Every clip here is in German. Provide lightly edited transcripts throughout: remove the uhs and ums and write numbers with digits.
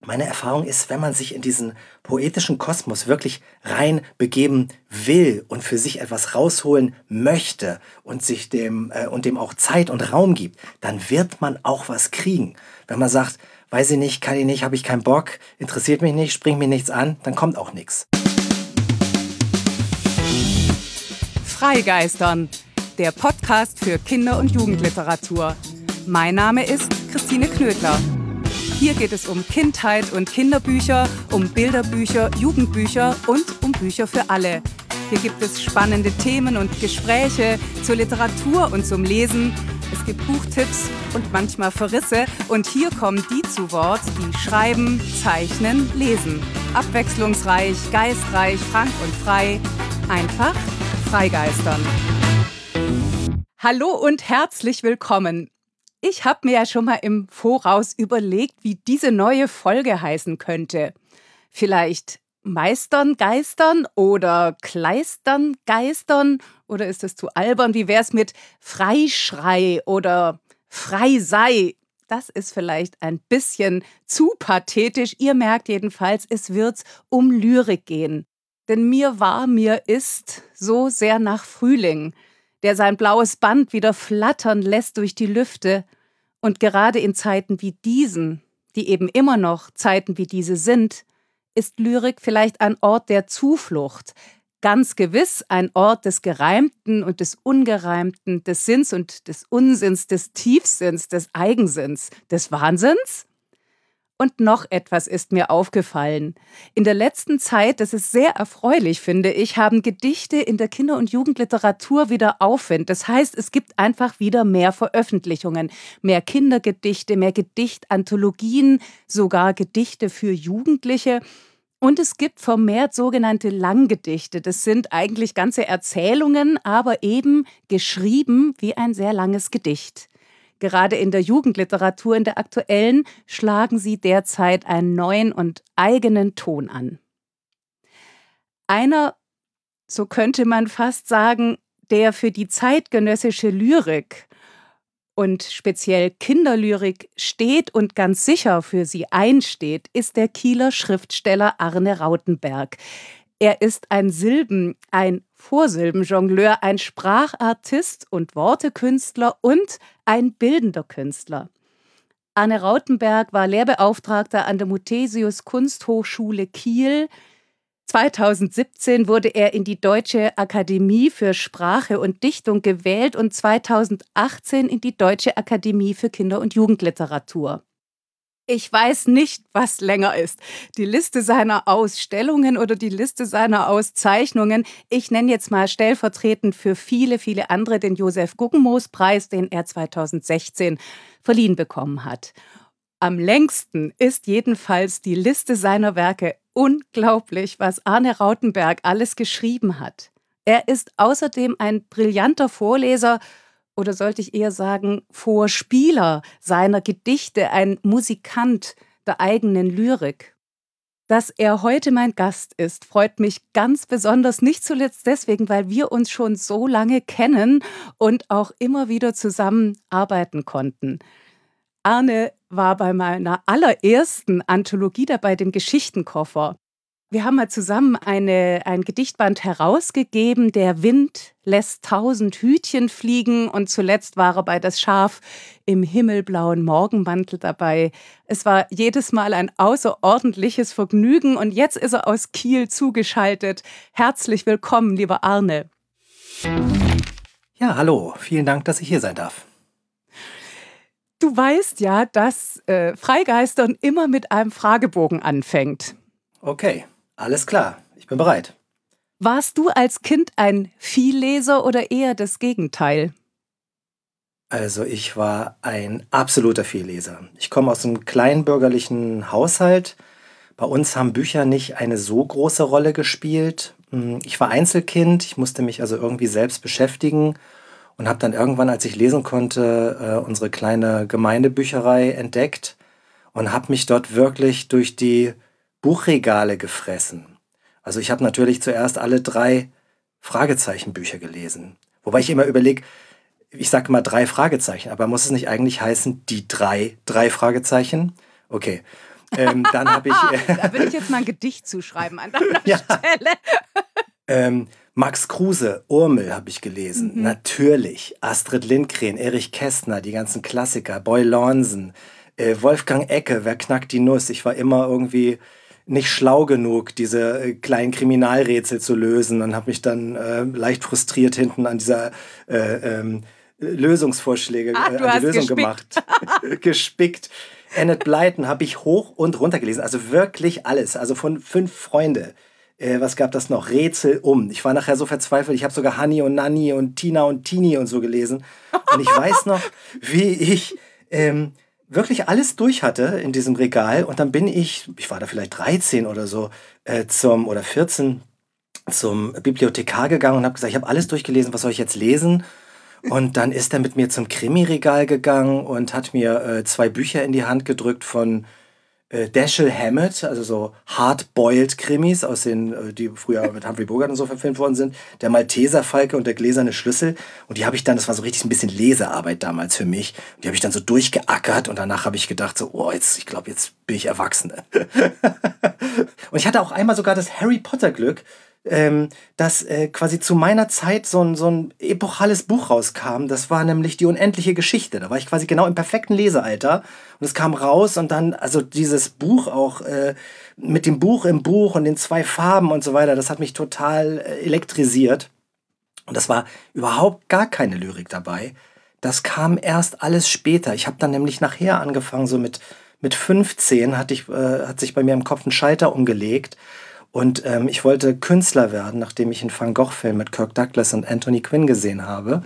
Meine Erfahrung ist, wenn man sich in diesen poetischen Kosmos wirklich rein begeben will und für sich etwas rausholen möchte und dem auch Zeit und Raum gibt, dann wird man auch was kriegen. Wenn man sagt, weiß ich nicht, kann ich nicht, habe ich keinen Bock, interessiert mich nicht, springt mir nichts an, dann kommt auch nichts. Freigeistern, der Podcast für Kinder- und Jugendliteratur. Mein Name ist Christine Knödler. Hier geht es um Kindheit und Kinderbücher, um Bilderbücher, Jugendbücher und um Bücher für alle. Hier gibt es spannende Themen und Gespräche zur Literatur und zum Lesen. Es gibt Buchtipps und manchmal Verrisse. Und hier kommen die zu Wort, die schreiben, zeichnen, lesen. Abwechslungsreich, geistreich, frank und frei. Einfach freigeistern. Hallo und herzlich willkommen. Ich habe mir ja schon mal im Voraus überlegt, wie diese neue Folge heißen könnte. Vielleicht Meistern, Geistern oder Kleistern, Geistern? Oder ist es zu albern? Wie wäre es mit Freischrei oder Freisei? Das ist vielleicht ein bisschen zu pathetisch. Ihr merkt jedenfalls, es wird um Lyrik gehen. Denn mir ist so sehr nach Frühling, der sein blaues Band wieder flattern lässt durch die Lüfte. Und gerade in Zeiten wie diesen, die eben immer noch Zeiten wie diese sind, ist Lyrik vielleicht ein Ort der Zuflucht. Ganz gewiss ein Ort des Gereimten und des Ungereimten, des Sinns und des Unsinns, des Tiefsinns, des Eigensinns, des Wahnsinns. Und noch etwas ist mir aufgefallen. In der letzten Zeit, das ist sehr erfreulich, finde ich, haben Gedichte in der Kinder- und Jugendliteratur wieder Aufwind. Das heißt, es gibt einfach wieder mehr Veröffentlichungen, mehr Kindergedichte, mehr Gedichtanthologien, sogar Gedichte für Jugendliche. Und es gibt vermehrt sogenannte Langgedichte. Das sind eigentlich ganze Erzählungen, aber eben geschrieben wie ein sehr langes Gedicht. Gerade in der Jugendliteratur, in der aktuellen, schlagen sie derzeit einen neuen und eigenen Ton an. Einer, so könnte man fast sagen, der für die zeitgenössische Lyrik und speziell Kinderlyrik steht und ganz sicher für sie einsteht, ist der Kieler Schriftsteller Arne Rautenberg. Er ist ein Vorsilbenjongleur, ein Sprachartist und Wortekünstler und ein bildender Künstler. Arne Rautenberg war Lehrbeauftragter an der Muthesius Kunsthochschule Kiel. 2017 wurde er in die Deutsche Akademie für Sprache und Dichtung gewählt und 2018 in die Deutsche Akademie für Kinder- und Jugendliteratur. Ich weiß nicht, was länger ist. Die Liste seiner Ausstellungen oder die Liste seiner Auszeichnungen. Ich nenne jetzt mal stellvertretend für viele, viele andere den Josef-Guggenmoos-Preis, den er 2016 verliehen bekommen hat. Am längsten ist jedenfalls die Liste seiner Werke. Unglaublich, was Arne Rautenberg alles geschrieben hat. Er ist außerdem ein brillanter Vorleser, oder sollte ich eher sagen, Vorspieler seiner Gedichte, ein Musikant der eigenen Lyrik. Dass er heute mein Gast ist, freut mich ganz besonders, nicht zuletzt deswegen, weil wir uns schon so lange kennen und auch immer wieder zusammenarbeiten konnten. Arne war bei meiner allerersten Anthologie dabei, dem Geschichtenkoffer. Wir haben mal zusammen ein Gedichtband herausgegeben, Der Wind lässt 1000 Hütchen fliegen, und zuletzt war er bei Das Schaf im himmelblauen Morgenmantel dabei. Es war jedes Mal ein außerordentliches Vergnügen und jetzt ist er aus Kiel zugeschaltet. Herzlich willkommen, lieber Arne. Ja, hallo, vielen Dank, dass ich hier sein darf. Du weißt ja, dass Freigeistern immer mit einem Fragebogen anfängt. Okay. Alles klar, ich bin bereit. Warst du als Kind ein Vielleser oder eher das Gegenteil? Also ich war ein absoluter Vielleser. Ich komme aus einem kleinbürgerlichen Haushalt. Bei uns haben Bücher nicht eine so große Rolle gespielt. Ich war Einzelkind, ich musste mich also irgendwie selbst beschäftigen und habe dann irgendwann, als ich lesen konnte, unsere kleine Gemeindebücherei entdeckt und habe mich dort wirklich durch die Buchregale gefressen. Also ich habe natürlich zuerst alle 3 Fragezeichenbücher gelesen. Wobei ich immer überlege, ich sage immer 3 Fragezeichen, aber muss es nicht eigentlich heißen, die drei Fragezeichen? Okay. Dann habe ich... Da würde ich jetzt mal ein Gedicht zuschreiben an deiner Ja. Stelle. Max Kruse, Urmel habe ich gelesen. Natürlich. Astrid Lindgren, Erich Kästner, die ganzen Klassiker. Boy Lornsen, Wolfgang Ecke, Wer knackt die Nuss? Ich war immer irgendwie nicht schlau genug, diese kleinen Kriminalrätsel zu lösen und habe mich dann leicht frustriert hinten an dieser Lösungsvorschläge, Du an die hast Lösung gespickt. gemacht. Gespickt. Enid Blyton habe ich hoch und runter gelesen. Also wirklich alles. Also von 5 Freunde. Was gab das noch? Rätsel um. Ich war nachher so verzweifelt. Ich habe sogar Hanni und Nanni und Tina und Tini und so gelesen. Und ich weiß noch, wie ich wirklich alles durch hatte in diesem Regal. Und dann bin ich war da vielleicht 13 oder so, oder 14, zum Bibliothekar gegangen und habe gesagt, ich habe alles durchgelesen, was soll ich jetzt lesen? Und dann ist er mit mir zum Krimi-Regal gegangen und hat mir 2 Bücher in die Hand gedrückt von Dashiell Hammett, also so Hard-Boiled Krimis, aus den, die früher mit Humphrey Bogart und so verfilmt worden sind. Der Malteser Falke und der gläserne Schlüssel. Und die habe ich dann, das war so richtig ein bisschen Lesearbeit damals für mich. Und die habe ich dann so durchgeackert und danach habe ich gedacht so, oh, ich glaube, jetzt bin ich Erwachsene. Und ich hatte auch einmal sogar das Harry Potter Glück, dass quasi zu meiner Zeit so ein epochales Buch rauskam. Das war nämlich Die unendliche Geschichte. Da war ich quasi genau im perfekten Lesealter. Und es kam raus und dann, also dieses Buch auch mit dem Buch im Buch und den 2 Farben und so weiter, das hat mich total elektrisiert. Und das war überhaupt gar keine Lyrik dabei. Das kam erst alles später. Ich habe dann nämlich nachher angefangen, so mit 15 hat sich bei mir im Kopf ein Schalter umgelegt. Und ich wollte Künstler werden, nachdem ich einen Van Gogh-Film mit Kirk Douglas und Anthony Quinn gesehen habe.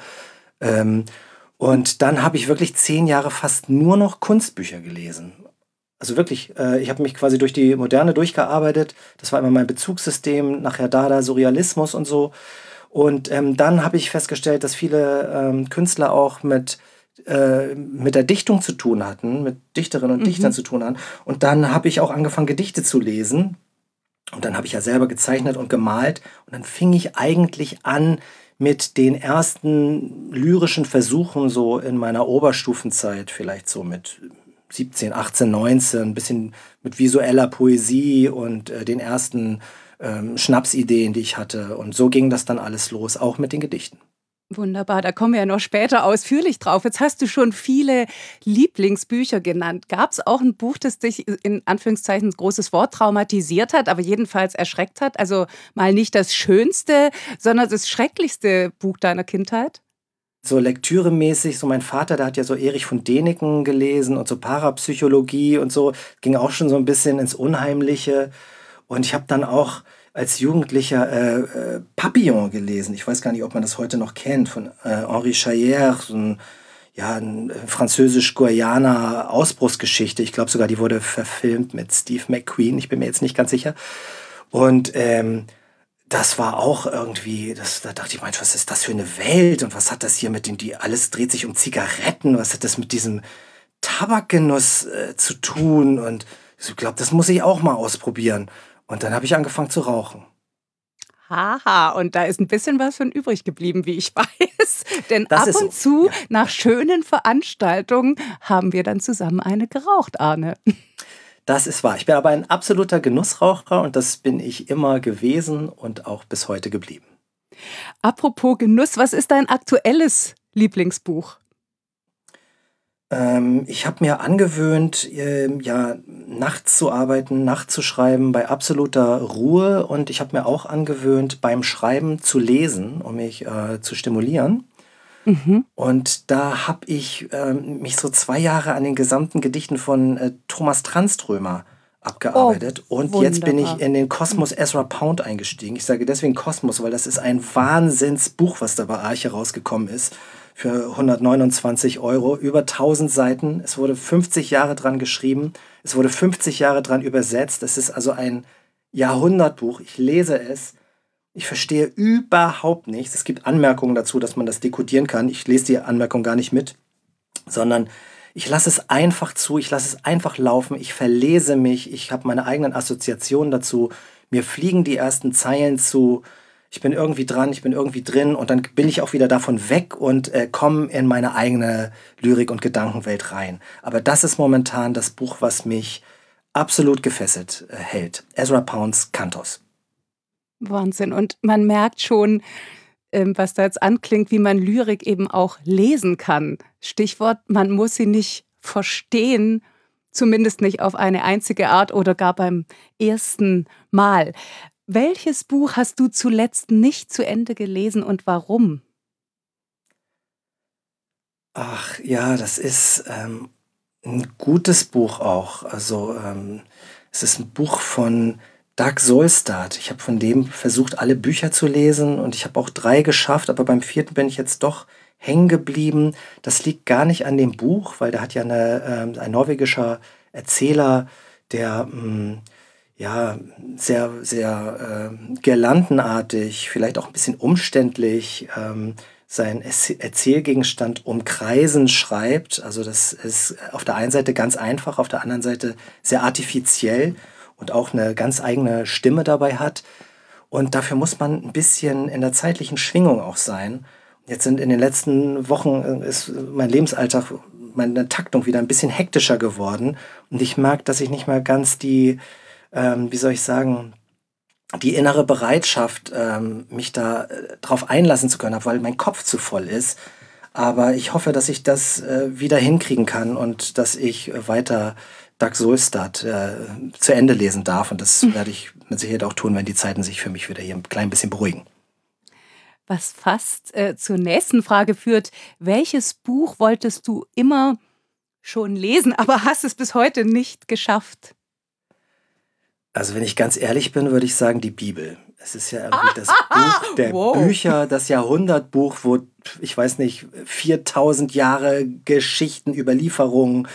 Und dann habe ich wirklich 10 Jahre fast nur noch Kunstbücher gelesen. Also wirklich, ich habe mich quasi durch die Moderne durchgearbeitet. Das war immer mein Bezugssystem, nachher Dada, Surrealismus und so. Und dann habe ich festgestellt, dass viele Künstler auch mit der Dichtung zu tun hatten, mit Dichterinnen und Dichtern zu tun hatten. Und dann habe ich auch angefangen, Gedichte zu lesen. Und dann habe ich ja selber gezeichnet und gemalt. Und dann fing ich eigentlich an mit den ersten lyrischen Versuchen so in meiner Oberstufenzeit, vielleicht so mit 17, 18, 19, ein bisschen mit visueller Poesie und den ersten Schnapsideen, die ich hatte. Und so ging das dann alles los, auch mit den Gedichten. Wunderbar, da kommen wir ja noch später ausführlich drauf. Jetzt hast du schon viele Lieblingsbücher genannt. Gab es auch ein Buch, das dich in Anführungszeichen, großes Wort, traumatisiert hat, aber jedenfalls erschreckt hat? Also mal nicht das schönste, sondern das schrecklichste Buch deiner Kindheit? So lektüremäßig, so mein Vater, der hat ja so Erich von Däniken gelesen und so Parapsychologie und so, ging auch schon so ein bisschen ins Unheimliche. Und ich habe dann auch als Jugendlicher Papillon gelesen. Ich weiß gar nicht, ob man das heute noch kennt, von Henri Chaillère, so ein französisch-Guayana Ausbruchsgeschichte. Ich glaube sogar, die wurde verfilmt mit Steve McQueen. Ich bin mir jetzt nicht ganz sicher. Und das war auch irgendwie, da dachte ich, Mensch, was ist das für eine Welt? Und was hat das hier mit alles dreht sich um Zigaretten. Was hat das mit diesem Tabakgenuss zu tun? Und ich glaube, das muss ich auch mal ausprobieren. Und dann habe ich angefangen zu rauchen. Haha, und da ist ein bisschen was von übrig geblieben, wie ich weiß. Denn Das ab ist und so, zu, ja. nach schönen Veranstaltungen, haben wir dann zusammen eine geraucht, Arne. Das ist wahr. Ich bin aber ein absoluter Genussraucher und das bin ich immer gewesen und auch bis heute geblieben. Apropos Genuss, was ist dein aktuelles Lieblingsbuch? Ich habe mir angewöhnt, nachts zu arbeiten, nachts zu schreiben, bei absoluter Ruhe. Und ich habe mir auch angewöhnt, beim Schreiben zu lesen, um mich zu stimulieren. Und da habe ich mich so 2 Jahre an den gesamten Gedichten von Thomas Tranströmer abgearbeitet. Und jetzt bin ich wunderbar. in den Kosmos Ezra Pound eingestiegen. Ich sage deswegen Kosmos, weil das ist ein Wahnsinnsbuch, was da bei Arche rausgekommen ist. Für 129 €, über 1000 Seiten. Es wurde 50 Jahre dran geschrieben. Es wurde 50 Jahre dran übersetzt. Es ist also ein Jahrhundertbuch. Ich lese es. Ich verstehe überhaupt nichts. Es gibt Anmerkungen dazu, dass man das dekodieren kann. Ich lese die Anmerkung gar nicht mit, sondern ich lasse es einfach zu. Ich lasse es einfach laufen. Ich verlese mich. Ich habe meine eigenen Assoziationen dazu. Mir fliegen die ersten Zeilen zu. Ich bin irgendwie dran, ich bin irgendwie drin und dann bin ich auch wieder davon weg und komme in meine eigene Lyrik- und Gedankenwelt rein. Aber das ist momentan das Buch, was mich absolut gefesselt hält. Ezra Pounds Cantos. Wahnsinn. Und man merkt schon, was da jetzt anklingt, wie man Lyrik eben auch lesen kann. Stichwort, man muss sie nicht verstehen, zumindest nicht auf eine einzige Art oder gar beim ersten Mal. Welches Buch hast du zuletzt nicht zu Ende gelesen und warum? Ach ja, das ist ein gutes Buch auch. Also es ist ein Buch von Doug Solstad. Ich habe von dem versucht, alle Bücher zu lesen und ich habe auch 3 geschafft, aber beim 4. bin ich jetzt doch hängen geblieben. Das liegt gar nicht an dem Buch, weil der hat ja ein norwegischer Erzähler, der ja sehr, sehr girlandenartig, vielleicht auch ein bisschen umständlich seinen Erzählgegenstand umkreisen schreibt. Also das ist auf der einen Seite ganz einfach, auf der anderen Seite sehr artifiziell und auch eine ganz eigene Stimme dabei hat. Und dafür muss man ein bisschen in der zeitlichen Schwingung auch sein. Jetzt sind in den letzten Wochen ist mein Lebensalltag, meine Taktung wieder ein bisschen hektischer geworden. Und ich merke, dass ich nicht mehr ganz die, wie soll ich sagen, die innere Bereitschaft, mich da drauf einlassen zu können habe, weil mein Kopf zu voll ist. Aber ich hoffe, dass ich das wieder hinkriegen kann und dass ich weiter Doug Solstad zu Ende lesen darf. Und das werde ich mit Sicherheit auch tun, wenn die Zeiten sich für mich wieder hier ein klein bisschen beruhigen. Was fast zur nächsten Frage führt. Welches Buch wolltest du immer schon lesen, aber hast es bis heute nicht geschafft? Also wenn ich ganz ehrlich bin, würde ich sagen, die Bibel. Es ist ja irgendwie das Buch der Bücher, das Jahrhundertbuch, wo, ich weiß nicht, 4000 Jahre Geschichten, Überlieferungen,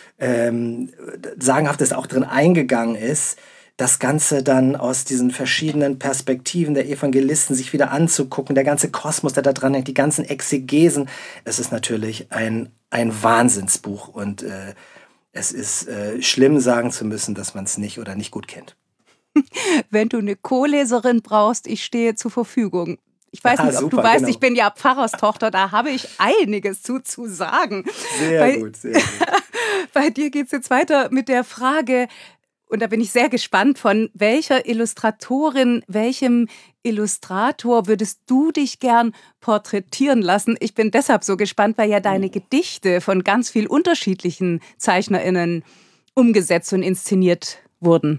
Sagenhaftes auch drin eingegangen ist. Das Ganze dann aus diesen verschiedenen Perspektiven der Evangelisten sich wieder anzugucken, der ganze Kosmos, der da dran hängt, die ganzen Exegesen. Es ist natürlich ein Wahnsinnsbuch und es ist schlimm sagen zu müssen, dass man es nicht oder nicht gut kennt. Wenn du eine Co-Leserin brauchst, ich stehe zur Verfügung. Ich weiß nicht, ob du weißt, genau. Ich bin ja Pfarrerstochter, da habe ich einiges zu sagen. Sehr gut. Bei dir geht es jetzt weiter mit der Frage, und da bin ich sehr gespannt, von welcher Illustratorin, welchem Illustrator würdest du dich gern porträtieren lassen? Ich bin deshalb so gespannt, weil ja deine Gedichte von ganz vielen unterschiedlichen ZeichnerInnen umgesetzt und inszeniert wurden.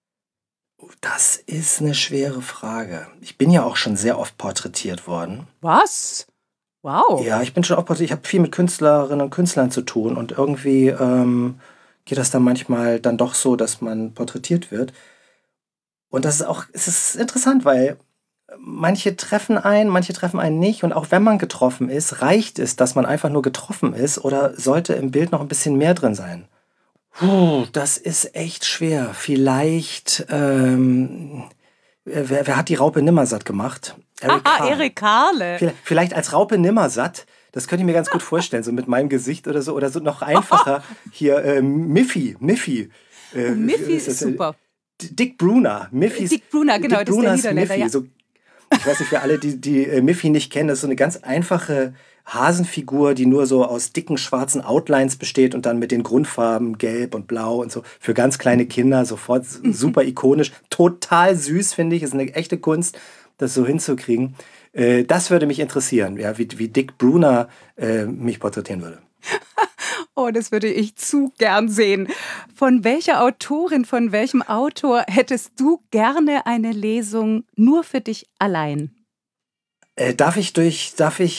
Das ist eine schwere Frage. Ich bin ja auch schon sehr oft porträtiert worden. Was? Wow. Ja, ich bin schon oft porträtiert. Ich habe viel mit Künstlerinnen und Künstlern zu tun und irgendwie geht das dann manchmal dann doch so, dass man porträtiert wird. Und es ist interessant, weil manche treffen einen nicht. Und auch wenn man getroffen ist, reicht es, dass man einfach nur getroffen ist oder sollte im Bild noch ein bisschen mehr drin sein? Das ist echt schwer. Vielleicht, wer hat die Raupe Nimmersatt gemacht? Erik Carle. Vielleicht als Raupe Nimmersatt. Das könnte ich mir ganz gut vorstellen, so mit meinem Gesicht oder so noch einfacher. Hier, Miffy. Miffy ist super. Dick Bruna. Dick Bruna, genau, Dick Brunas das ist der Niederländer. Miffy. Ja. So, ich weiß nicht, für alle, die Miffy nicht kennen, das ist so eine ganz einfache Hasenfigur, die nur so aus dicken schwarzen Outlines besteht und dann mit den Grundfarben Gelb und Blau und so für ganz kleine Kinder sofort super ikonisch. Total süß, finde ich. Ist eine echte Kunst, das so hinzukriegen. Das würde mich interessieren, ja, wie Dick Bruna mich porträtieren würde. Oh, das würde ich zu gern sehen. Von welcher Autorin, von welchem Autor hättest du gerne eine Lesung nur für dich allein? Darf ich die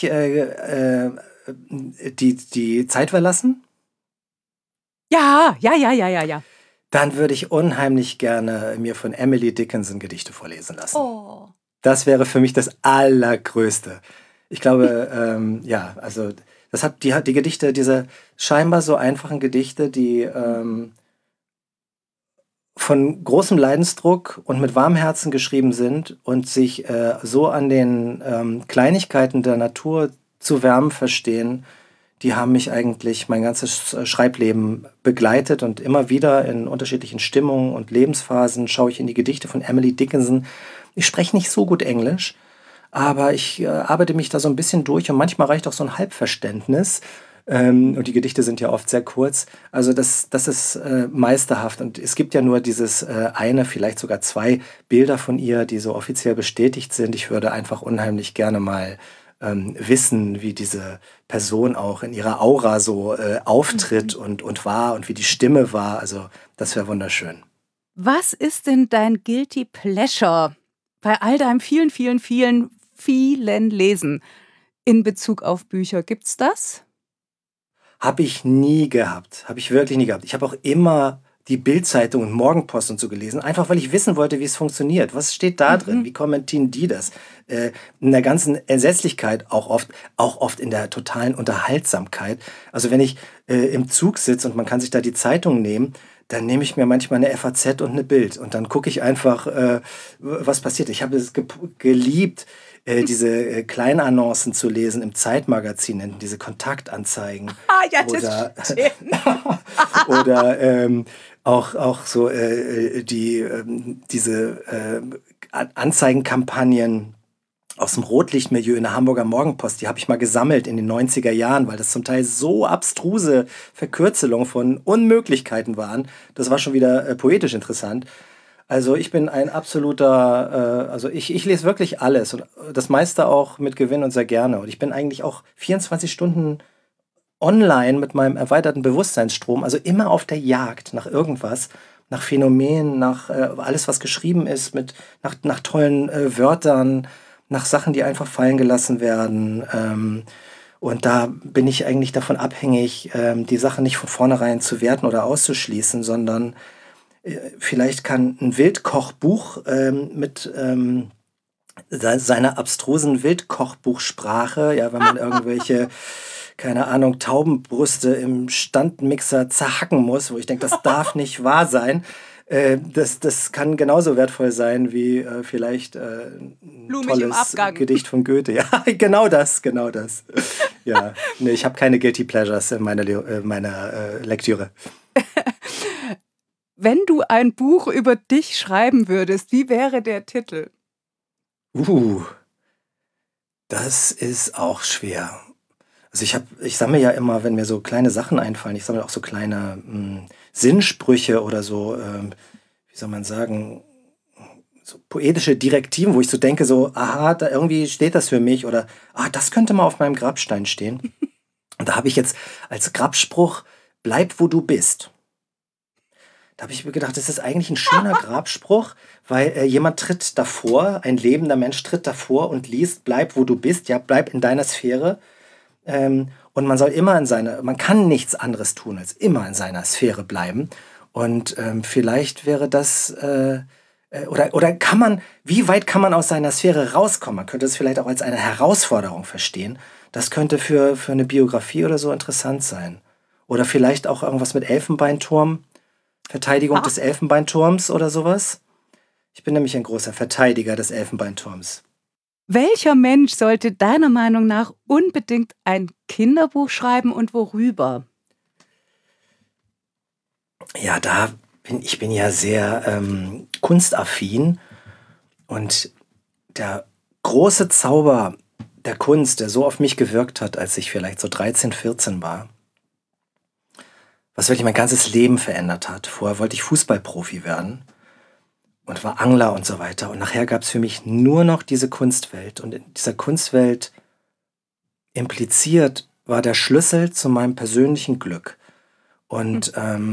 Zeit verlassen? Ja. Dann würde ich unheimlich gerne mir von Emily Dickinson Gedichte vorlesen lassen. Oh. Das wäre für mich das Allergrößte. Ich glaube, ja, also das hat die Gedichte, diese scheinbar so einfachen Gedichte, die von großem Leidensdruck und mit warmem Herzen geschrieben sind und sich so an den Kleinigkeiten der Natur zu wärmen verstehen, die haben mich eigentlich mein ganzes Schreibleben begleitet und immer wieder in unterschiedlichen Stimmungen und Lebensphasen schaue ich in die Gedichte von Emily Dickinson. Ich spreche nicht so gut Englisch, aber ich arbeite mich da so ein bisschen durch und manchmal reicht auch so ein Halbverständnis. Und die Gedichte sind ja oft sehr kurz. Also das ist meisterhaft. Und es gibt ja nur dieses eine, vielleicht sogar 2 Bilder von ihr, die so offiziell bestätigt sind. Ich würde einfach unheimlich gerne mal wissen, wie diese Person auch in ihrer Aura so auftritt und war und wie die Stimme war. Also das wäre wunderschön. Was ist denn dein Guilty Pleasure bei all deinem vielen Lesen in Bezug auf Bücher? Gibt's das? Habe ich nie gehabt. Habe ich wirklich nie gehabt. Ich habe auch immer die Bild-Zeitung und Morgenpost und so gelesen, einfach weil ich wissen wollte, wie es funktioniert. Was steht da drin? Wie kommentieren die das? In der ganzen Entsetzlichkeit auch oft in der totalen Unterhaltsamkeit. Also wenn ich im Zug sitze und man kann sich da die Zeitung nehmen, dann nehme ich mir manchmal eine FAZ und eine Bild und dann gucke ich einfach, was passiert. Ich habe es geliebt, diese Kleinannoncen zu lesen im Zeitmagazin, diese Kontaktanzeigen. Ja, Oder, das stimmt. oder auch so diese Anzeigenkampagnen aus dem Rotlichtmilieu in der Hamburger Morgenpost, die habe ich mal gesammelt in den 90er Jahren, weil das zum Teil so abstruse Verkürzelungen von Unmöglichkeiten waren. Das war schon wieder poetisch interessant. Also ich bin ein absoluter, also ich lese wirklich alles und das meiste auch mit Gewinn und sehr gerne. Und ich bin eigentlich auch 24 Stunden online mit meinem erweiterten Bewusstseinsstrom, also immer auf der Jagd nach irgendwas, nach Phänomenen, nach alles, was geschrieben ist, nach tollen Wörtern, nach Sachen, die einfach fallen gelassen werden. Und da bin ich eigentlich davon abhängig, die Sachen nicht von vornherein zu werten oder auszuschließen, sondern vielleicht kann ein Wildkochbuch mit seiner abstrusen Wildkochbuchsprache, ja, wenn man irgendwelche, keine Ahnung, Taubenbrüste im Standmixer zerhacken muss, wo ich denke, das darf nicht wahr sein. Das kann genauso wertvoll sein wie vielleicht ein Blumig im tolles Abgang. Gedicht von Goethe. Ja, genau das. Ja, nee, ich habe keine Guilty Pleasures in meiner Lektüre. Wenn du ein Buch über dich schreiben würdest, wie wäre der Titel? Das ist auch schwer. Also ich sammle ja immer, wenn mir so kleine Sachen einfallen, ich sammle auch so kleine Sinnsprüche oder so, wie soll man sagen, so poetische Direktiven, wo ich so denke, so, aha, da irgendwie steht das für mich oder, das könnte mal auf meinem Grabstein stehen. Und da habe ich jetzt als Grabspruch, bleib wo du bist. Da habe ich mir gedacht, das ist eigentlich ein schöner Grabspruch, weil jemand tritt davor, ein lebender Mensch tritt davor und liest, bleib wo du bist, ja, bleib in deiner Sphäre. Und man soll immer man kann nichts anderes tun, als immer in seiner Sphäre bleiben. Und vielleicht wäre das, oder wie weit kann man aus seiner Sphäre rauskommen? Man könnte es vielleicht auch als eine Herausforderung verstehen. Das könnte für eine Biografie oder so interessant sein. Oder vielleicht auch irgendwas mit Elfenbeinturm, Verteidigung des Elfenbeinturms oder sowas. Ich bin nämlich ein großer Verteidiger des Elfenbeinturms. Welcher Mensch sollte deiner Meinung nach unbedingt ein Kinderbuch schreiben und worüber? Ja, ich bin ja sehr kunstaffin und der große Zauber der Kunst, der so auf mich gewirkt hat, als ich vielleicht so 13, 14 war, was wirklich mein ganzes Leben verändert hat. Vorher wollte ich Fußballprofi werden und war Angler und so weiter. Und nachher gab es für mich nur noch diese Kunstwelt. Und in dieser Kunstwelt impliziert war der Schlüssel zu meinem persönlichen Glück. Und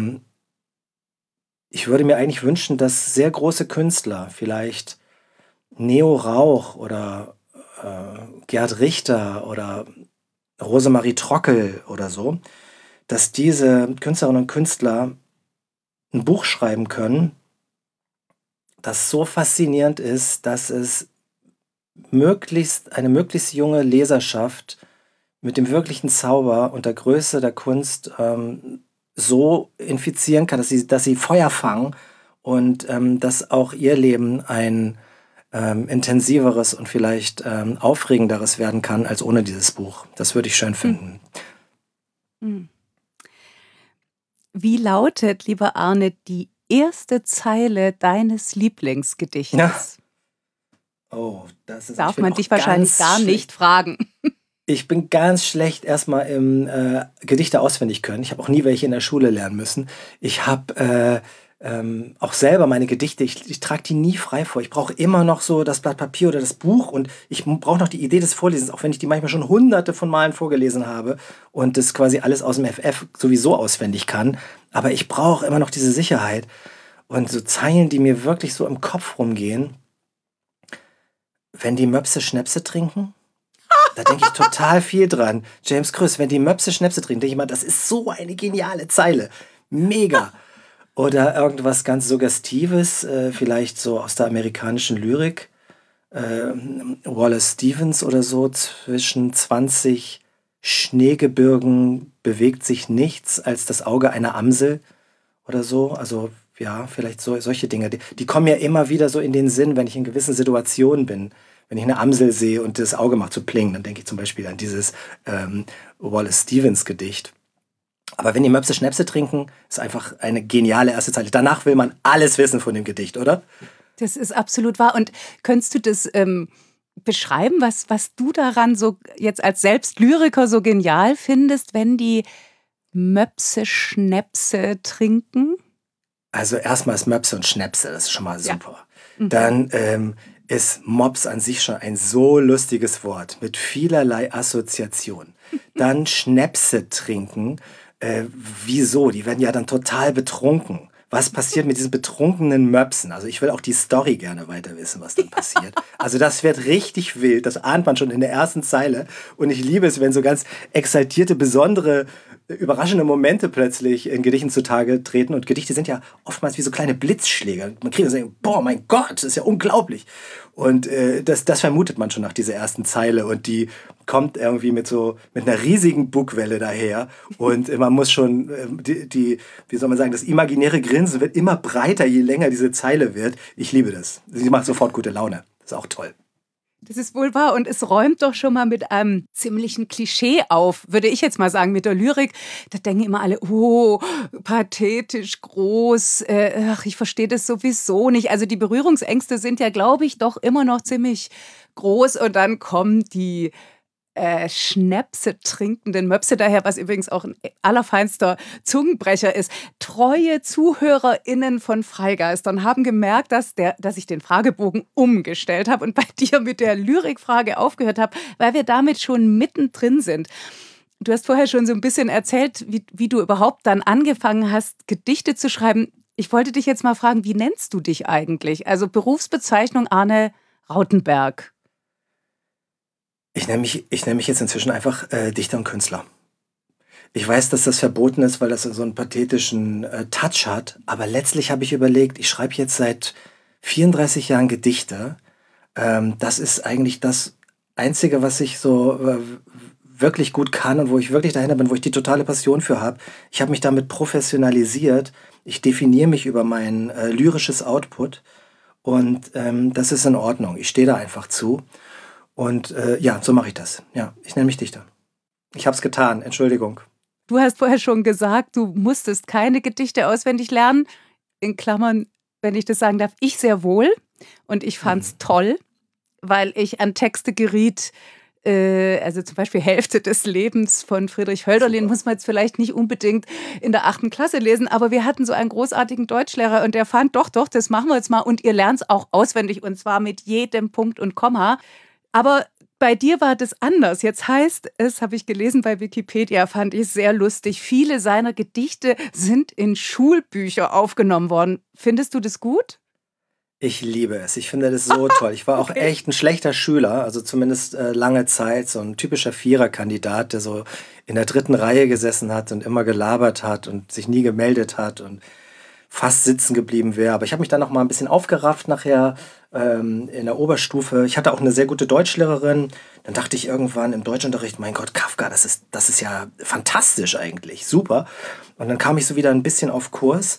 ich würde mir eigentlich wünschen, dass sehr große Künstler, vielleicht Neo Rauch oder Gerd Richter oder Rosemarie Trockel oder so, dass diese Künstlerinnen und Künstler ein Buch schreiben können, das so faszinierend ist, dass es eine möglichst junge Leserschaft mit dem wirklichen Zauber und der Größe der Kunst so infizieren kann, dass sie Feuer fangen und dass auch ihr Leben ein intensiveres und vielleicht aufregenderes werden kann als ohne dieses Buch. Das würde ich schön finden. Wie lautet, lieber Arne, die erste Zeile deines Lieblingsgedichtes? Ja. Oh, das ist Darf man dich wahrscheinlich gar nicht fragen. Ich bin ganz schlecht erstmal im Gedichte auswendig können. Ich habe auch nie welche in der Schule lernen müssen. Ich habe auch selber meine Gedichte, ich trage die nie frei vor. Ich brauche immer noch so das Blatt Papier oder das Buch und ich brauche noch die Idee des Vorlesens, auch wenn ich die manchmal schon hunderte von Malen vorgelesen habe und das quasi alles aus dem FF sowieso auswendig kann. Aber ich brauche immer noch diese Sicherheit. Und so Zeilen, die mir wirklich so im Kopf rumgehen, wenn die Möpse Schnäpse trinken, da denke ich total viel dran. James Kröss, wenn die Möpse Schnäpse trinken, denke ich mal, das ist so eine geniale Zeile. Mega. Oder irgendwas ganz Suggestives, vielleicht so aus der amerikanischen Lyrik. Wallace Stevens oder so, zwischen 20 Schneegebirgen bewegt sich nichts als das Auge einer Amsel oder so. Also ja, vielleicht so, solche Dinge. Die kommen ja immer wieder so in den Sinn, wenn ich in gewissen Situationen bin. Wenn ich eine Amsel sehe und das Auge macht so pling, dann denke ich zum Beispiel an dieses Wallace Stevens Gedicht. Aber wenn die Möpse Schnäpse trinken, ist einfach eine geniale erste Zeile. Danach will man alles wissen von dem Gedicht, oder? Das ist absolut wahr. Und könntest du das beschreiben, was du daran so jetzt als Selbstlyriker so genial findest, wenn die Möpse Schnäpse trinken? Also erstmal ist Möpse und Schnäpse, das ist schon mal super. Ja. Mhm. Dann ist Mops an sich schon ein so lustiges Wort mit vielerlei Assoziationen. Dann Schnäpse trinken. Wieso? Die werden ja dann total betrunken. Was passiert mit diesen betrunkenen Möpsen? Also ich will auch die Story gerne weiter wissen, was dann passiert. Also das wird richtig wild, das ahnt man schon in der ersten Zeile. Und ich liebe es, wenn so ganz exaltierte, besondere, überraschende Momente plötzlich in Gedichten zutage treten. Und Gedichte sind ja oftmals wie so kleine Blitzschläge. Man kriegt so, boah, mein Gott, das ist ja unglaublich. Und das vermutet man schon nach dieser ersten Zeile. Und die kommt irgendwie mit einer riesigen Bugwelle daher. Und man muss schon, wie soll man sagen, das imaginäre Grinsen wird immer breiter, je länger diese Zeile wird. Ich liebe das. Sie macht sofort gute Laune. Das ist auch toll. Das ist wohl wahr und es räumt doch schon mal mit einem ziemlichen Klischee auf, würde ich jetzt mal sagen, mit der Lyrik. Da denken immer alle, oh, pathetisch, groß, ach, ich verstehe das sowieso nicht. Also die Berührungsängste sind ja, glaube ich, doch immer noch ziemlich groß und dann kommen die Schnäpse trinkenden Möpse daher, was übrigens auch ein allerfeinster Zungenbrecher ist. Treue ZuhörerInnen von Freigeistern haben gemerkt, dass ich den Fragebogen umgestellt habe und bei dir mit der Lyrikfrage aufgehört habe, weil wir damit schon mittendrin sind. Du hast vorher schon so ein bisschen erzählt, wie du überhaupt dann angefangen hast, Gedichte zu schreiben. Ich wollte dich jetzt mal fragen, wie nennst du dich eigentlich? Also Berufsbezeichnung Arne Rautenberg. Ich nenne mich jetzt inzwischen einfach Dichter und Künstler. Ich weiß, dass das verboten ist, weil das so einen pathetischen Touch hat. Aber letztlich habe ich überlegt, ich schreibe jetzt seit 34 Jahren Gedichte. Das ist eigentlich das Einzige, was ich so wirklich gut kann und wo ich wirklich dahinter bin, wo ich die totale Passion für habe. Ich habe mich damit professionalisiert. Ich definiere mich über mein lyrisches Output. Und das ist in Ordnung. Ich stehe da einfach zu. Und ja, so mache ich das. Ja, ich nenne mich Dichter. Ich habe es getan, Entschuldigung. Du hast vorher schon gesagt, du musstest keine Gedichte auswendig lernen. In Klammern, wenn ich das sagen darf, ich sehr wohl. Und ich fand es toll, weil ich an Texte geriet, also zum Beispiel Hälfte des Lebens von Friedrich Hölderlin muss man jetzt vielleicht nicht unbedingt in der 8. Klasse lesen, aber wir hatten so einen großartigen Deutschlehrer und der fand, doch, das machen wir jetzt mal und ihr lernt es auch auswendig und zwar mit jedem Punkt und Komma. Aber bei dir war das anders. Jetzt heißt es, habe ich gelesen bei Wikipedia, fand ich sehr lustig, viele seiner Gedichte sind in Schulbücher aufgenommen worden. Findest du das gut? Ich liebe es. Ich finde das so toll. Ich war auch echt ein schlechter Schüler, also zumindest lange Zeit, so ein typischer Viererkandidat, der so in der 3. Reihe gesessen hat und immer gelabert hat und sich nie gemeldet hat und fast sitzen geblieben wäre. Aber ich habe mich dann noch mal ein bisschen aufgerafft nachher in der Oberstufe. Ich hatte auch eine sehr gute Deutschlehrerin. Dann dachte ich irgendwann im Deutschunterricht, mein Gott, Kafka, das ist ja fantastisch eigentlich, super. Und dann kam ich so wieder ein bisschen auf Kurs.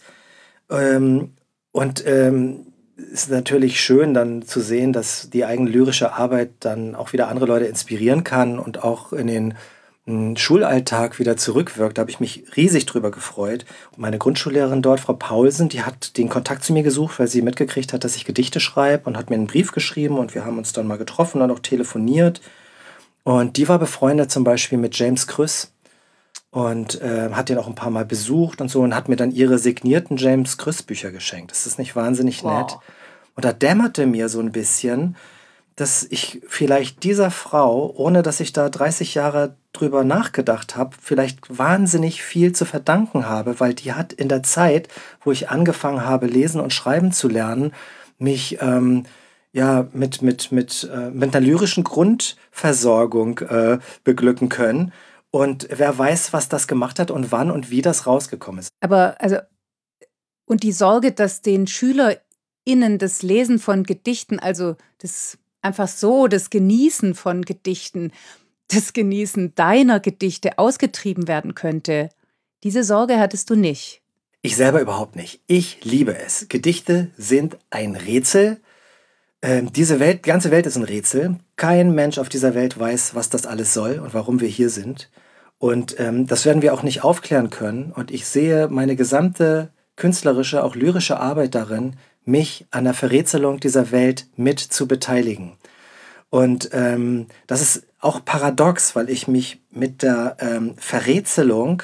Ist natürlich schön dann zu sehen, dass die eigene lyrische Arbeit dann auch wieder andere Leute inspirieren kann und auch in den Schulalltag wieder zurückwirkt. Da habe ich mich riesig drüber gefreut. Und meine Grundschullehrerin dort, Frau Paulsen, die hat den Kontakt zu mir gesucht, weil sie mitgekriegt hat, dass ich Gedichte schreibe und hat mir einen Brief geschrieben und wir haben uns dann mal getroffen und auch telefoniert. Und die war befreundet zum Beispiel mit James Krüss und hat den auch ein paar Mal besucht und so und hat mir dann ihre signierten James Krüss-Bücher geschenkt. Das ist nicht wahnsinnig nett. Wow. Und da dämmerte mir so ein bisschen, dass ich vielleicht dieser Frau, ohne dass ich da 30 Jahre drüber nachgedacht habe, vielleicht wahnsinnig viel zu verdanken habe, weil die hat in der Zeit, wo ich angefangen habe, lesen und schreiben zu lernen, mich ja, mit einer lyrischen Grundversorgung beglücken können. Und wer weiß, was das gemacht hat und wann und wie das rausgekommen ist. Aber also, und die Sorge, dass den SchülerInnen das Lesen von Gedichten, also das einfach so, das Genießen von Gedichten, das Genießen deiner Gedichte ausgetrieben werden könnte, diese Sorge hattest du nicht. Ich selber überhaupt nicht. Ich liebe es. Gedichte sind ein Rätsel. Diese Welt, die ganze Welt ist ein Rätsel. Kein Mensch auf dieser Welt weiß, was das alles soll und warum wir hier sind. Und das werden wir auch nicht aufklären können. Und ich sehe meine gesamte künstlerische, auch lyrische Arbeit darin, mich an der Verrätselung dieser Welt mit zu beteiligen. Und das ist auch paradox, weil ich mich mit der Verrätselung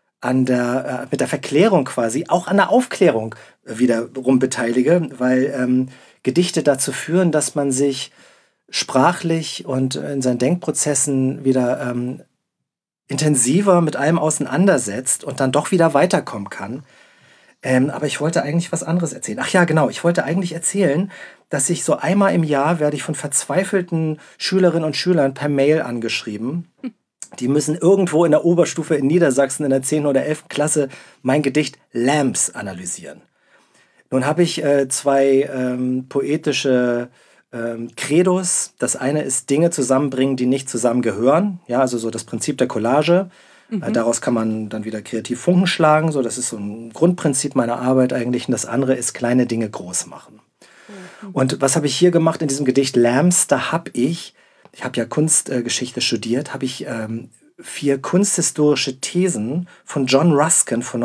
mit der Verklärung quasi, auch an der Aufklärung wiederum beteilige, weil Gedichte dazu führen, dass man sich sprachlich und in seinen Denkprozessen wieder intensiver mit allem auseinandersetzt und dann doch wieder weiterkommen kann. Aber ich wollte eigentlich was anderes erzählen. Ach ja, genau, ich wollte eigentlich erzählen, dass ich so einmal im Jahr werde ich von verzweifelten Schülerinnen und Schülern per Mail angeschrieben. Die müssen irgendwo in der Oberstufe in Niedersachsen in der 10. oder 11. Klasse mein Gedicht Lamps analysieren. Nun habe ich zwei poetische Credos. Das eine ist Dinge zusammenbringen, die nicht zusammengehören. Ja, also so das Prinzip der Collage. Daraus kann man dann wieder kreativ Funken schlagen. So, das ist so ein Grundprinzip meiner Arbeit eigentlich. Und das andere ist kleine Dinge groß machen. Und was habe ich hier gemacht in diesem Gedicht Lamps? Da habe ich ja Kunstgeschichte studiert, habe ich 4 kunsthistorische Thesen von John Ruskin von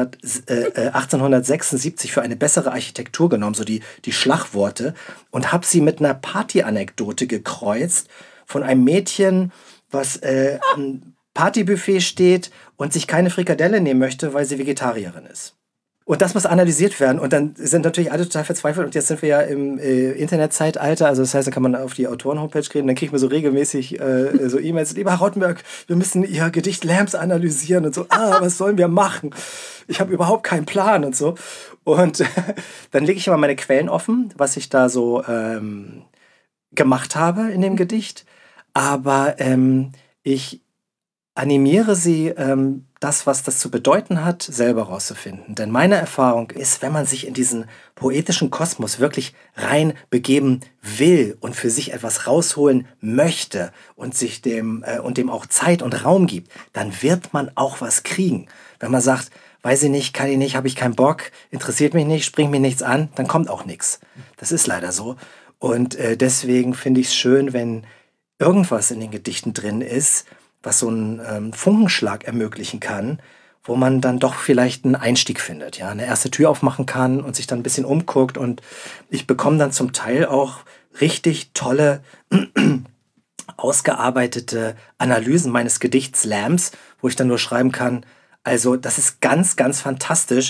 1876 für eine bessere Architektur genommen, so die Schlagworte, und habe sie mit einer Partyanekdote gekreuzt von einem Mädchen, was am Partybuffet steht und sich keine Frikadelle nehmen möchte, weil sie Vegetarierin ist. Und das muss analysiert werden. Und dann sind natürlich alle total verzweifelt. Und jetzt sind wir ja im Internetzeitalter. Also das heißt, dann kann man auf die Autoren-Homepage gehen. Dann kriegt man so regelmäßig so E-Mails. Lieber Herr Rottenberg, wir müssen Ihr Gedicht Lamps analysieren. Und so, was sollen wir machen? Ich habe überhaupt keinen Plan und so. Und dann lege ich immer meine Quellen offen, was ich da so gemacht habe in dem Gedicht. Aber ich animiere sie, das, was das zu bedeuten hat, selber rauszufinden. Denn meine Erfahrung ist, wenn man sich in diesen poetischen Kosmos wirklich rein begeben will und für sich etwas rausholen möchte und sich dem auch Zeit und Raum gibt, dann wird man auch was kriegen. Wenn man sagt, weiß ich nicht, kann ich nicht, habe ich keinen Bock, interessiert mich nicht, springt mich nichts an, dann kommt auch nichts. Das ist leider so. Und deswegen finde ich es schön, wenn irgendwas in den Gedichten drin ist, was so einen Funkenschlag ermöglichen kann, wo man dann doch vielleicht einen Einstieg findet, ja, eine erste Tür aufmachen kann und sich dann ein bisschen umguckt. Und ich bekomme dann zum Teil auch richtig tolle, ausgearbeitete Analysen meines Gedichts Lamps, wo ich dann nur schreiben kann, also das ist ganz, ganz fantastisch,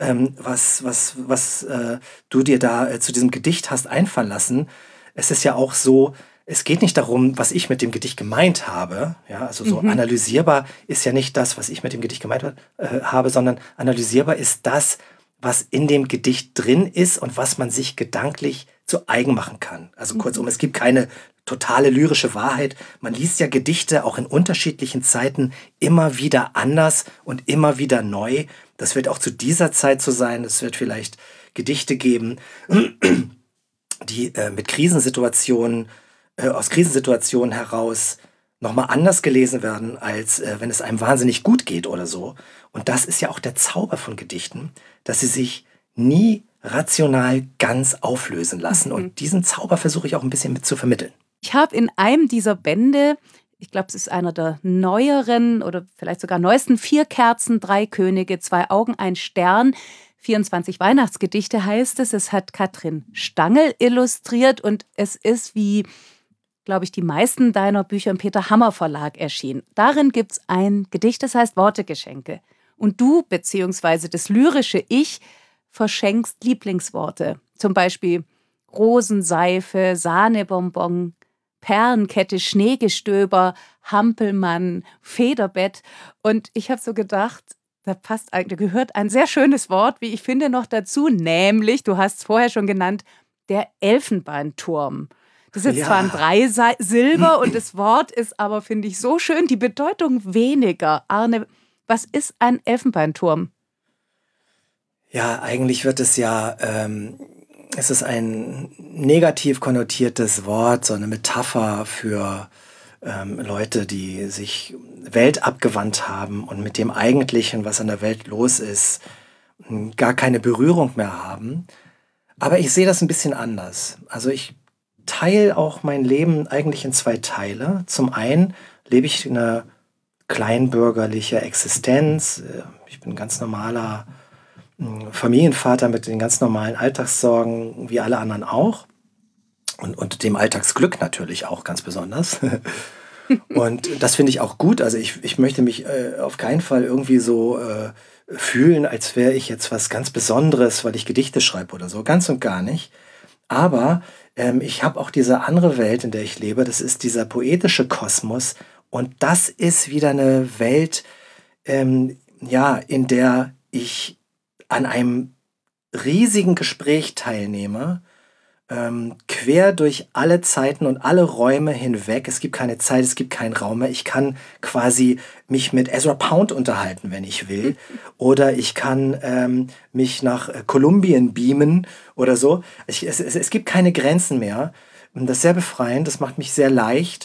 was du dir da zu diesem Gedicht hast einfallen lassen. Es ist ja auch so, es geht nicht darum, was ich mit dem Gedicht gemeint habe. Ja, also so analysierbar ist ja nicht das, was ich mit dem Gedicht gemeint habe, sondern analysierbar ist das, was in dem Gedicht drin ist und was man sich gedanklich zu eigen machen kann. Also kurzum, es gibt keine totale lyrische Wahrheit. Man liest ja Gedichte auch in unterschiedlichen Zeiten immer wieder anders und immer wieder neu. Das wird auch zu dieser Zeit so sein. Es wird vielleicht Gedichte geben, die mit Krisensituationen aus Krisensituationen heraus nochmal anders gelesen werden, als wenn es einem wahnsinnig gut geht oder so. Und das ist ja auch der Zauber von Gedichten, dass sie sich nie rational ganz auflösen lassen. Und diesen Zauber versuche ich auch ein bisschen mit zu vermitteln. Ich habe in einem dieser Bände, ich glaube, es ist einer der neueren oder vielleicht sogar neuesten, 4 Kerzen, 3 Könige, 2 Augen, 1 Stern, 24 Weihnachtsgedichte heißt es. Es hat Katrin Stangl illustriert und es ist wie glaube ich, die meisten deiner Bücher im Peter Hammer Verlag erschienen. Darin gibt es ein Gedicht, das heißt Wortegeschenke. Und du, beziehungsweise das lyrische Ich, verschenkst Lieblingsworte. Zum Beispiel Rosenseife, Sahnebonbon, Perlenkette, Schneegestöber, Hampelmann, Federbett. Und ich habe so gedacht, da gehört ein sehr schönes Wort, wie ich finde, noch dazu, nämlich, du hast es vorher schon genannt, der Elfenbeinturm. Das ist jetzt zwar ein Dreisilber und das Wort ist aber, finde ich, so schön, die Bedeutung weniger. Arne, was ist ein Elfenbeinturm? Ja, eigentlich wird es ja, es ist ein negativ konnotiertes Wort, so eine Metapher für Leute, die sich weltabgewandt haben und mit dem Eigentlichen, was an der Welt los ist, gar keine Berührung mehr haben. Aber ich sehe das ein bisschen anders. Also ich teile auch mein Leben eigentlich in zwei Teile. Zum einen lebe ich eine kleinbürgerliche Existenz. Ich bin ein ganz normaler Familienvater mit den ganz normalen Alltagssorgen, wie alle anderen auch. Und dem Alltagsglück natürlich auch ganz besonders. Und das finde ich auch gut. Also ich möchte mich auf keinen Fall irgendwie so fühlen, als wäre ich jetzt was ganz Besonderes, weil ich Gedichte schreibe oder so. Ganz und gar nicht. Aber ich habe auch diese andere Welt, in der ich lebe. Das ist dieser poetische Kosmos. Und das ist wieder eine Welt, in der ich an einem riesigen Gespräch teilnehme, quer durch alle Zeiten und alle Räume hinweg. Es gibt keine Zeit, es gibt keinen Raum mehr. Ich kann quasi mich mit Ezra Pound unterhalten, wenn ich will. Oder ich kann mich nach Kolumbien beamen oder so. Es gibt keine Grenzen mehr. Und das ist sehr befreiend, das macht mich sehr leicht.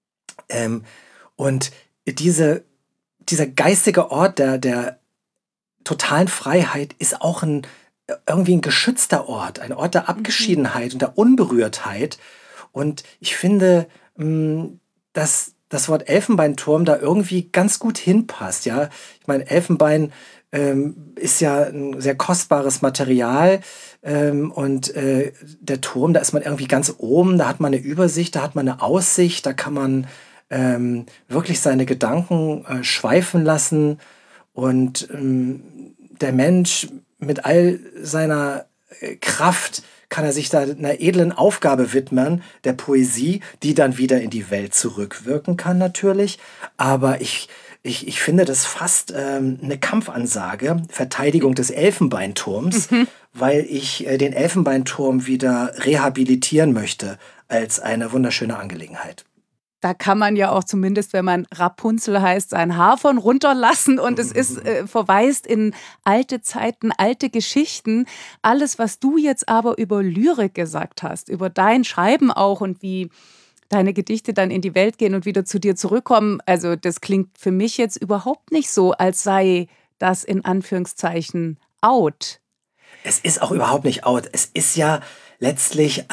Und dieser geistige Ort der totalen Freiheit ist auch irgendwie ein geschützter Ort, ein Ort der Abgeschiedenheit und der Unberührtheit. Und ich finde, dass das Wort Elfenbeinturm da irgendwie ganz gut hinpasst. Ja? Ich meine, Elfenbein ist ja ein sehr kostbares Material und der Turm, da ist man irgendwie ganz oben, da hat man eine Übersicht, da hat man eine Aussicht, da kann man wirklich seine Gedanken schweifen lassen und der Mensch mit all seiner Kraft kann er sich da einer edlen Aufgabe widmen, der Poesie, die dann wieder in die Welt zurückwirken kann natürlich. Aber ich finde das fast eine Kampfansage, Verteidigung des Elfenbeinturms, weil ich den Elfenbeinturm wieder rehabilitieren möchte als eine wunderschöne Angelegenheit. Da kann man ja auch zumindest, wenn man Rapunzel heißt, sein Haar von runterlassen und es ist verweist in alte Zeiten, alte Geschichten. Alles, was du jetzt aber über Lyrik gesagt hast, über dein Schreiben auch und wie deine Gedichte dann in die Welt gehen und wieder zu dir zurückkommen, also das klingt für mich jetzt überhaupt nicht so, als sei das in Anführungszeichen out. Es ist auch überhaupt nicht out. Es ist ja letztlich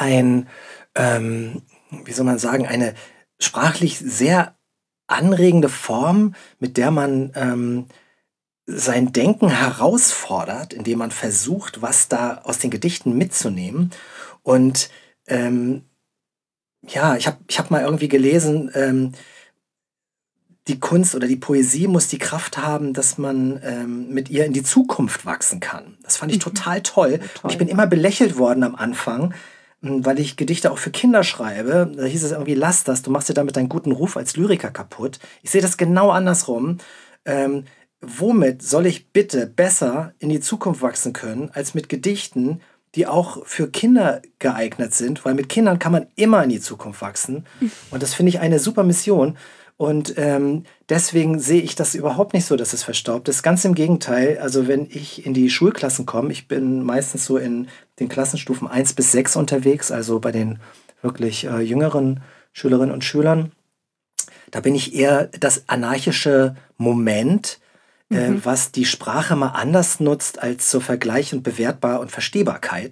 wie soll man sagen, eine sprachlich sehr anregende Form, mit der man sein Denken herausfordert, indem man versucht, was da aus den Gedichten mitzunehmen. Und ich hab mal irgendwie gelesen, die Kunst oder die Poesie muss die Kraft haben, dass man mit ihr in die Zukunft wachsen kann. Das fand ich total toll. Und ich bin immer belächelt worden am Anfang, weil ich Gedichte auch für Kinder schreibe. Da hieß es irgendwie, lass das, du machst dir damit deinen guten Ruf als Lyriker kaputt. Ich sehe das genau andersrum. Womit soll ich bitte besser in die Zukunft wachsen können, als mit Gedichten, die auch für Kinder geeignet sind? Weil mit Kindern kann man immer in die Zukunft wachsen. Und das finde ich eine super Mission. Und deswegen sehe ich das überhaupt nicht so, dass es verstaubt ist. Ganz im Gegenteil. Also wenn ich in die Schulklassen komme, ich bin meistens so in den Klassenstufen 1 bis 6 unterwegs, also bei den wirklich jüngeren Schülerinnen und Schülern, da bin ich eher das anarchische Moment, was die Sprache mal anders nutzt als zur Vergleich und Bewertbar und Verstehbarkeit.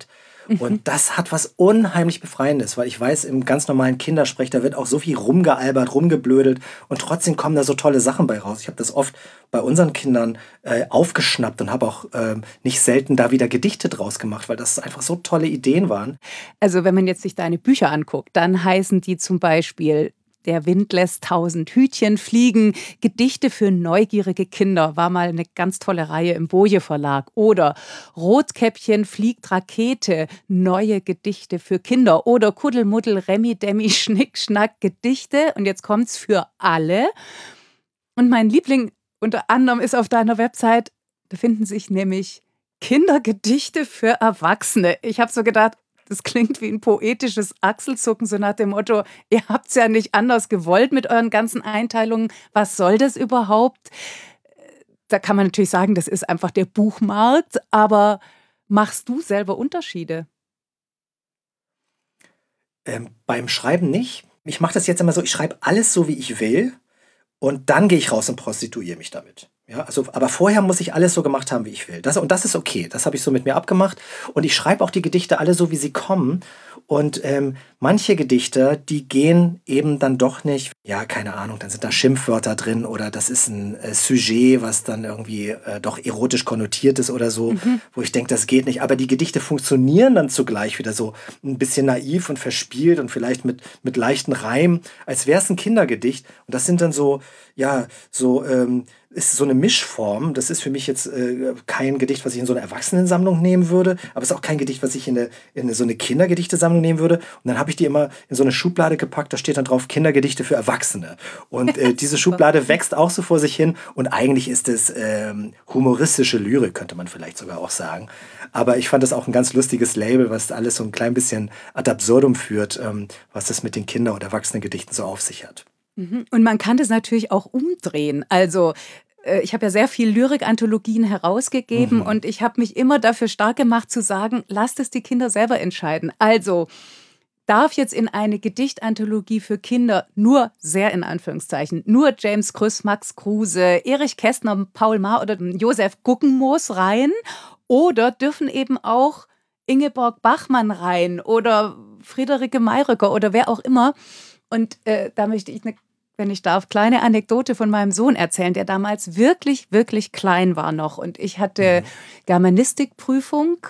Und das hat was unheimlich Befreiendes, weil ich weiß, im ganz normalen Kindersprech, da wird auch so viel rumgealbert, rumgeblödelt und trotzdem kommen da so tolle Sachen bei raus. Ich habe das oft bei unseren Kindern aufgeschnappt und habe auch nicht selten da wieder Gedichte draus gemacht, weil das einfach so tolle Ideen waren. Also wenn man jetzt sich deine Bücher anguckt, dann heißen die zum Beispiel Der Wind lässt 1000 Hütchen fliegen, Gedichte für neugierige Kinder, war mal eine ganz tolle Reihe im Boje Verlag. Oder Rotkäppchen fliegt Rakete, neue Gedichte für Kinder. Oder Kuddelmuddel, Remi, Demi, Schnick, Schnack, Gedichte. Und jetzt kommt's für alle. Und mein Liebling unter anderem ist auf deiner Website, da finden sich nämlich Kindergedichte für Erwachsene. Ich habe so gedacht, das klingt wie ein poetisches Achselzucken, so nach dem Motto, ihr habt es ja nicht anders gewollt mit euren ganzen Einteilungen. Was soll das überhaupt? Da kann man natürlich sagen, das ist einfach der Buchmarkt, aber machst du selber Unterschiede? Beim Schreiben nicht. Ich mache das jetzt immer so, ich schreibe alles so, wie ich will und dann gehe ich raus und prostituiere mich damit. Ja, also, aber vorher muss ich alles so gemacht haben, wie ich will. Und das ist okay. Das habe ich so mit mir abgemacht. Und ich schreibe auch die Gedichte alle so, wie sie kommen. Und manche Gedichte, die gehen eben dann doch nicht, ja, keine Ahnung, dann sind da Schimpfwörter drin oder das ist ein Sujet, was dann irgendwie doch erotisch konnotiert ist oder so, wo ich denke, das geht nicht. Aber die Gedichte funktionieren dann zugleich wieder so ein bisschen naiv und verspielt und vielleicht mit leichten Reim, als wäre es ein Kindergedicht. Und das sind dann so, ja, so ist so eine Mischform. Das ist für mich jetzt kein Gedicht, was ich in so eine Erwachsenensammlung nehmen würde, aber es ist auch kein Gedicht, was ich in so eine Kindergedichtesammlung nehmen würde. Und dann habe ich die immer in so eine Schublade gepackt, da steht dann drauf Kindergedichte für Erwachsene. Und diese Schublade wächst auch so vor sich hin und eigentlich ist es humoristische Lyrik, könnte man vielleicht sogar auch sagen. Aber ich fand das auch ein ganz lustiges Label, was alles so ein klein bisschen ad absurdum führt, was das mit den Kinder- und Erwachsenengedichten so auf sich hat. Und man kann das natürlich auch umdrehen. Also ich habe ja sehr viel Lyrik-Anthologien herausgegeben und ich habe mich immer dafür stark gemacht zu sagen, lasst es die Kinder selber entscheiden. Also darf jetzt in eine Gedichtanthologie für Kinder nur, sehr in Anführungszeichen, nur James Krüss, Max Kruse, Erich Kästner, Paul Maar oder Josef Guggenmoos rein? Oder dürfen eben auch Ingeborg Bachmann rein oder Friederike Mayröcker oder wer auch immer? Und da möchte ich wenn ich darf, kleine Anekdote von meinem Sohn erzählen, der damals wirklich, wirklich klein war noch. Und ich hatte Germanistikprüfung,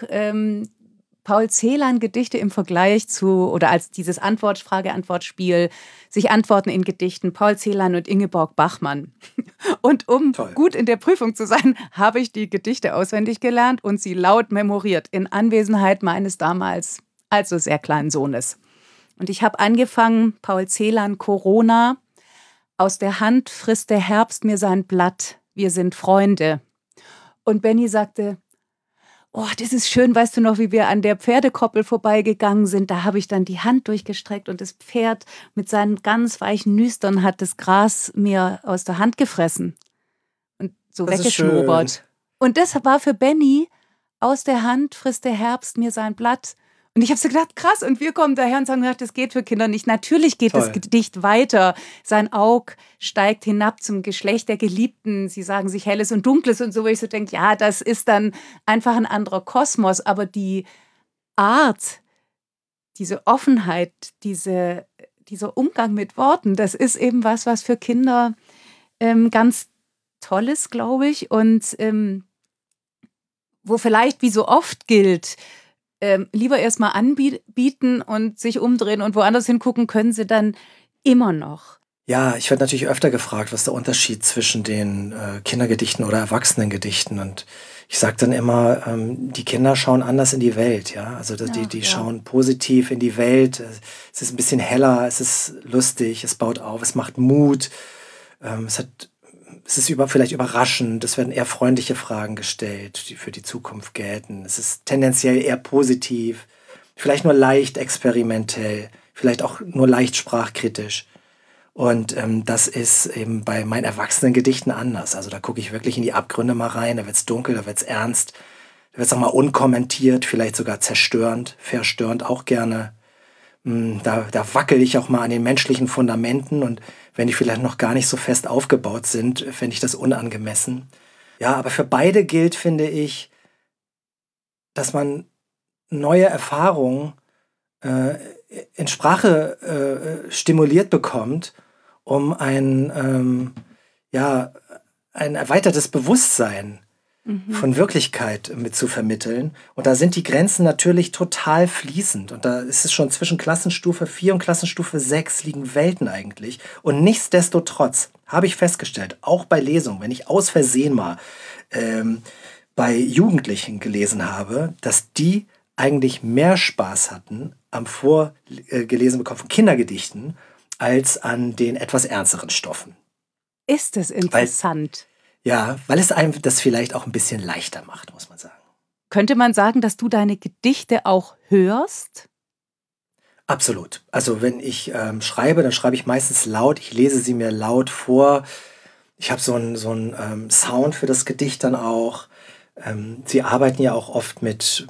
Paul Celan Gedichte im Vergleich zu, oder als dieses Frage-Antwort-Spiel, sich Antworten in Gedichten, Paul Celan und Ingeborg Bachmann. Und um gut in der Prüfung zu sein, habe ich die Gedichte auswendig gelernt und sie laut memoriert, in Anwesenheit meines damals also sehr kleinen Sohnes. Und ich habe angefangen, Paul Celan, Corona, aus der Hand frisst der Herbst mir sein Blatt, wir sind Freunde. Und Benny sagte, oh, das ist schön, weißt du noch, wie wir an der Pferdekoppel vorbeigegangen sind, da habe ich dann die Hand durchgestreckt und das Pferd mit seinen ganz weichen Nüstern hat das Gras mir aus der Hand gefressen und so Das ist weggeschnobert. Und das war für Benny, aus der Hand frisst der Herbst mir sein Blatt. Und ich habe so gedacht, krass, und wir kommen daher und sagen, das geht für Kinder nicht. Natürlich geht das Gedicht weiter. Sein Aug steigt hinab zum Geschlecht der Geliebten. Sie sagen sich Helles und Dunkles und so, wo ich so denke, ja, das ist dann einfach ein anderer Kosmos. Aber die Art, diese Offenheit, dieser Umgang mit Worten, das ist eben was für Kinder ganz toll ist, glaube ich. Und wo vielleicht, wie so oft gilt, lieber erstmal anbieten und sich umdrehen und woanders hingucken, können sie dann immer noch. Ja, ich werde natürlich öfter gefragt, was der Unterschied zwischen den Kindergedichten oder Erwachsenengedichten. Und ich sage dann immer, die Kinder schauen anders in die Welt. Ja, also die schauen positiv in die Welt. Es ist ein bisschen heller, es ist lustig, es baut auf, es macht Mut. Es ist vielleicht überraschend, es werden eher freundliche Fragen gestellt, die für die Zukunft gelten. Es ist tendenziell eher positiv, vielleicht nur leicht experimentell, vielleicht auch nur leicht sprachkritisch. Und das ist eben bei meinen Erwachsenengedichten anders. Also da gucke ich wirklich in die Abgründe mal rein, da wird es dunkel, da wird es ernst, da wird es auch mal unkommentiert, vielleicht sogar zerstörend, verstörend auch gerne. Da wackel ich auch mal an den menschlichen Fundamenten und wenn die vielleicht noch gar nicht so fest aufgebaut sind, fände ich das unangemessen. Ja, aber für beide gilt, finde ich, dass man neue Erfahrungen äh, in Sprache stimuliert bekommt, um ja, ein erweitertes Bewusstsein von Wirklichkeit mit zu vermitteln. Und da sind die Grenzen natürlich total fließend. Und da ist es schon zwischen Klassenstufe 4 und Klassenstufe 6 liegen Welten eigentlich. Und nichtsdestotrotz habe ich festgestellt, auch bei Lesungen, wenn ich aus Versehen mal bei Jugendlichen gelesen habe, dass die eigentlich mehr Spaß hatten am Vorgelesen bekommen von Kindergedichten als an den etwas ernsteren Stoffen. Ist es interessant? Weil es einem das vielleicht auch ein bisschen leichter macht, muss man sagen. Könnte man sagen, dass du deine Gedichte auch hörst? Absolut. Also wenn ich schreibe, dann schreibe ich meistens laut. Ich lese sie mir laut vor. Ich habe so einen Sound für das Gedicht dann auch. Sie arbeiten ja auch oft mit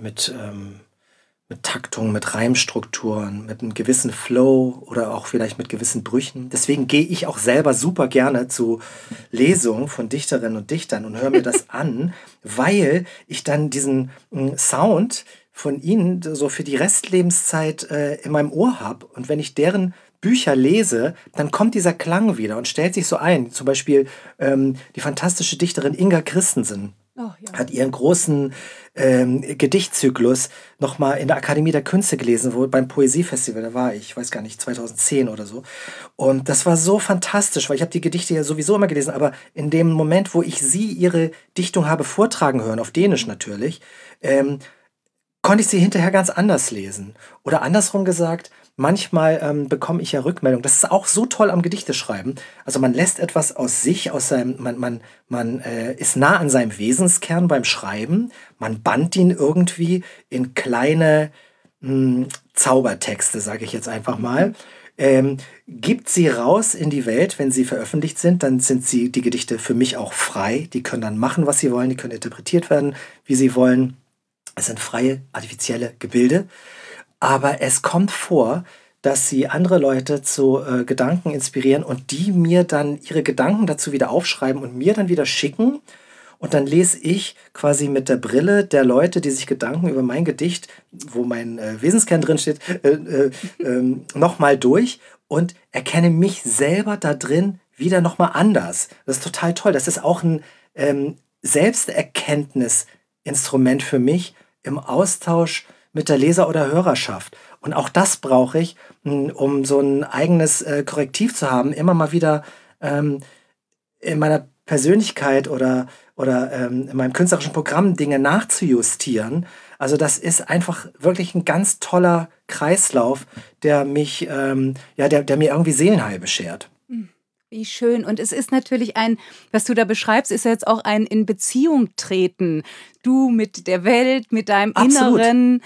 Taktung, mit Reimstrukturen, mit einem gewissen Flow oder auch vielleicht mit gewissen Brüchen. Deswegen gehe ich auch selber super gerne zu Lesungen von Dichterinnen und Dichtern und höre mir das an, weil ich dann diesen Sound von ihnen so für die Restlebenszeit in meinem Ohr habe. Und wenn ich deren Bücher lese, dann kommt dieser Klang wieder und stellt sich so ein. Zum Beispiel die fantastische Dichterin Inga Christensen hat ihren großen Gedichtzyklus nochmal in der Akademie der Künste gelesen, beim Poesiefestival, da war ich weiß gar nicht, 2010 oder so. Und das war so fantastisch, weil ich habe die Gedichte ja sowieso immer gelesen, aber in dem Moment, wo ich sie ihre Dichtung habe vortragen hören, auf Dänisch natürlich, konnte ich sie hinterher ganz anders lesen. Oder andersrum gesagt, manchmal bekomme ich ja Rückmeldung. Das ist auch so toll am Gedichteschreiben. Also man lässt etwas aus sich, man ist nah an seinem Wesenskern beim Schreiben. Man bannt ihn irgendwie in kleine Zaubertexte, sage ich jetzt einfach mal. Gibt sie raus in die Welt, wenn sie veröffentlicht sind, dann sind die Gedichte für mich auch frei. Die können dann machen, was sie wollen. Die können interpretiert werden, wie sie wollen. Es sind freie, artifizielle Gebilde. Aber es kommt vor, dass sie andere Leute zu Gedanken inspirieren und die mir dann ihre Gedanken dazu wieder aufschreiben und mir dann wieder schicken. Und dann lese ich quasi mit der Brille der Leute, die sich Gedanken über mein Gedicht, wo mein Wesenskern drin steht, nochmal durch und erkenne mich selber da drin wieder nochmal anders. Das ist total toll. Das ist auch ein Selbsterkenntnisinstrument für mich im Austausch mit der Leser- oder Hörerschaft. Und auch das brauche ich, um so ein eigenes Korrektiv zu haben, immer mal wieder in meiner Persönlichkeit oder in meinem künstlerischen Programm Dinge nachzujustieren. Also das ist einfach wirklich ein ganz toller Kreislauf, der mich, der mir irgendwie Seelenheil beschert. Wie schön. Und es ist natürlich was du da beschreibst, ist ja jetzt auch ein in Beziehung treten. Du mit der Welt, mit deinem Absolut. Inneren,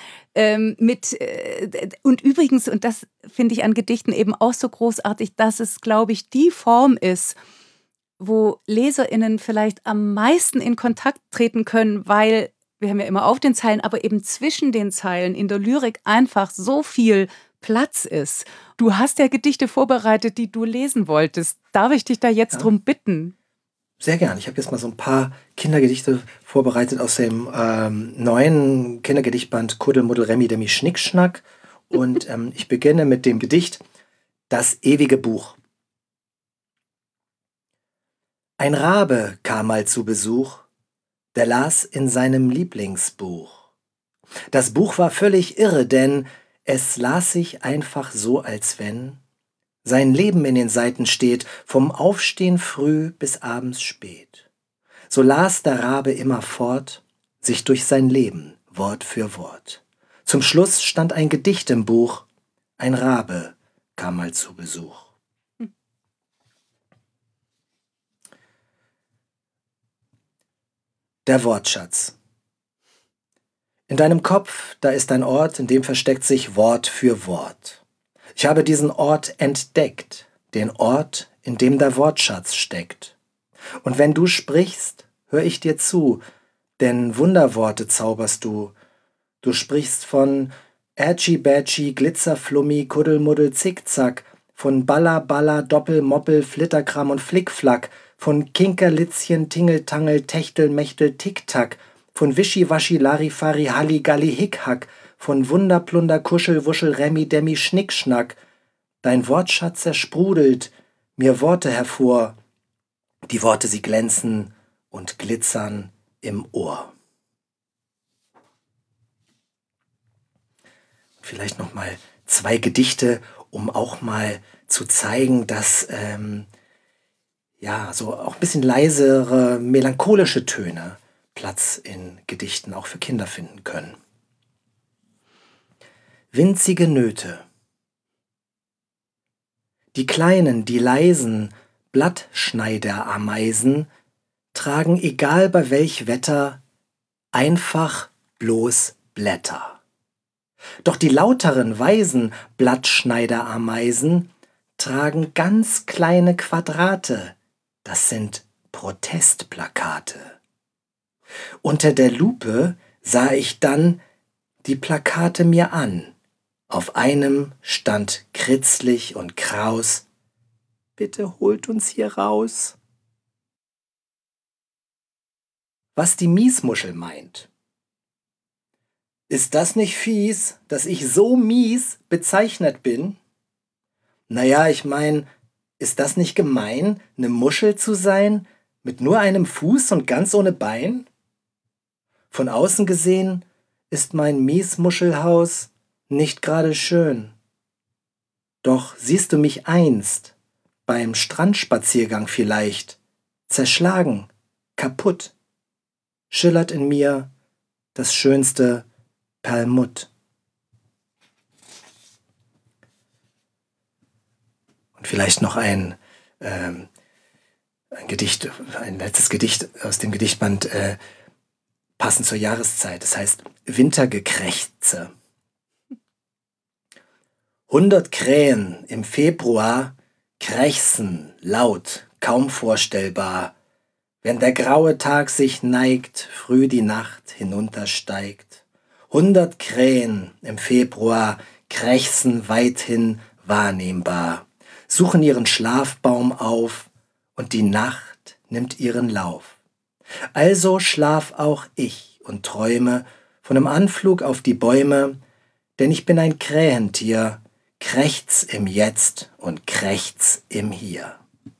und übrigens, und das finde ich an Gedichten eben auch so großartig, dass es, glaube ich, die Form ist, wo LeserInnen vielleicht am meisten in Kontakt treten können, weil wir haben ja immer auf den Zeilen, aber eben zwischen den Zeilen in der Lyrik einfach so viel Platz ist. Du hast ja Gedichte vorbereitet, die du lesen wolltest. Darf ich dich da jetzt drum bitten? Sehr gern. Ich habe jetzt mal so ein paar Kindergedichte vorbereitet aus dem neuen Kindergedichtband Kuddelmuddel Remi Demi Schnickschnack. Und ich beginne mit dem Gedicht Das ewige Buch. Ein Rabe kam mal zu Besuch, der las in seinem Lieblingsbuch. Das Buch war völlig irre, denn es las sich einfach so, als wenn sein Leben in den Seiten steht, vom Aufstehen früh bis abends spät. So las der Rabe immer fort, sich durch sein Leben, Wort für Wort. Zum Schluss stand ein Gedicht im Buch, ein Rabe kam mal zu Besuch. Der Wortschatz. In deinem Kopf, da ist ein Ort, in dem versteckt sich Wort für Wort. Ich habe diesen Ort entdeckt, den Ort, in dem der Wortschatz steckt. Und wenn du sprichst, hör ich dir zu, denn Wunderworte zauberst du. Du sprichst von Ätschi-Bätschi, Glitzerflummi, Kuddelmuddel, Zickzack, von Balla, Balla, Doppel-Moppel, Flitterkram und Flickflack, von Kinkerlitzchen, Tingeltangel, Techtel, Mechtel, Tick-Tack, von Wischiwaschi, Larifari, Halligalli, Hickhack, von Wunder, Plunder, Kuschel, Wuschel, Remi, Demi, Schnickschnack. Dein Wortschatz ersprudelt mir Worte hervor. Die Worte, sie glänzen und glitzern im Ohr. Vielleicht noch mal 2 Gedichte, um auch mal zu zeigen, dass so auch ein bisschen leisere, melancholische Töne Platz in Gedichten auch für Kinder finden können. Winzige Nöte. Die kleinen, die leisen Blattschneiderameisen tragen, egal bei welch Wetter, einfach bloß Blätter. Doch die lauteren, weisen Blattschneiderameisen tragen ganz kleine Quadrate. Das sind Protestplakate. Unter der Lupe sah ich dann die Plakate mir an. Auf einem stand kritzlig und kraus: Bitte holt uns hier raus. Was die Miesmuschel meint. Ist das nicht fies, dass ich so mies bezeichnet bin? Naja, ich mein, ist das nicht gemein, ne Muschel zu sein, mit nur einem Fuß und ganz ohne Bein? Von außen gesehen ist mein Miesmuschelhaus nicht gerade schön. Doch siehst du mich einst, beim Strandspaziergang vielleicht, zerschlagen, kaputt, schillert in mir das schönste Perlmutt. Und vielleicht noch ein Gedicht, ein letztes Gedicht aus dem Gedichtband, passend zur Jahreszeit. Das heißt Wintergekrächze. 100 Krähen im Februar krächzen laut, kaum vorstellbar, wenn der graue Tag sich neigt, früh die Nacht hinuntersteigt. 100 Krähen im Februar krächzen weithin wahrnehmbar, suchen ihren Schlafbaum auf und die Nacht nimmt ihren Lauf. Also schlaf auch ich und träume von einem Anflug auf die Bäume, denn ich bin ein Krähentier, krächz im Jetzt und krächz im Hier.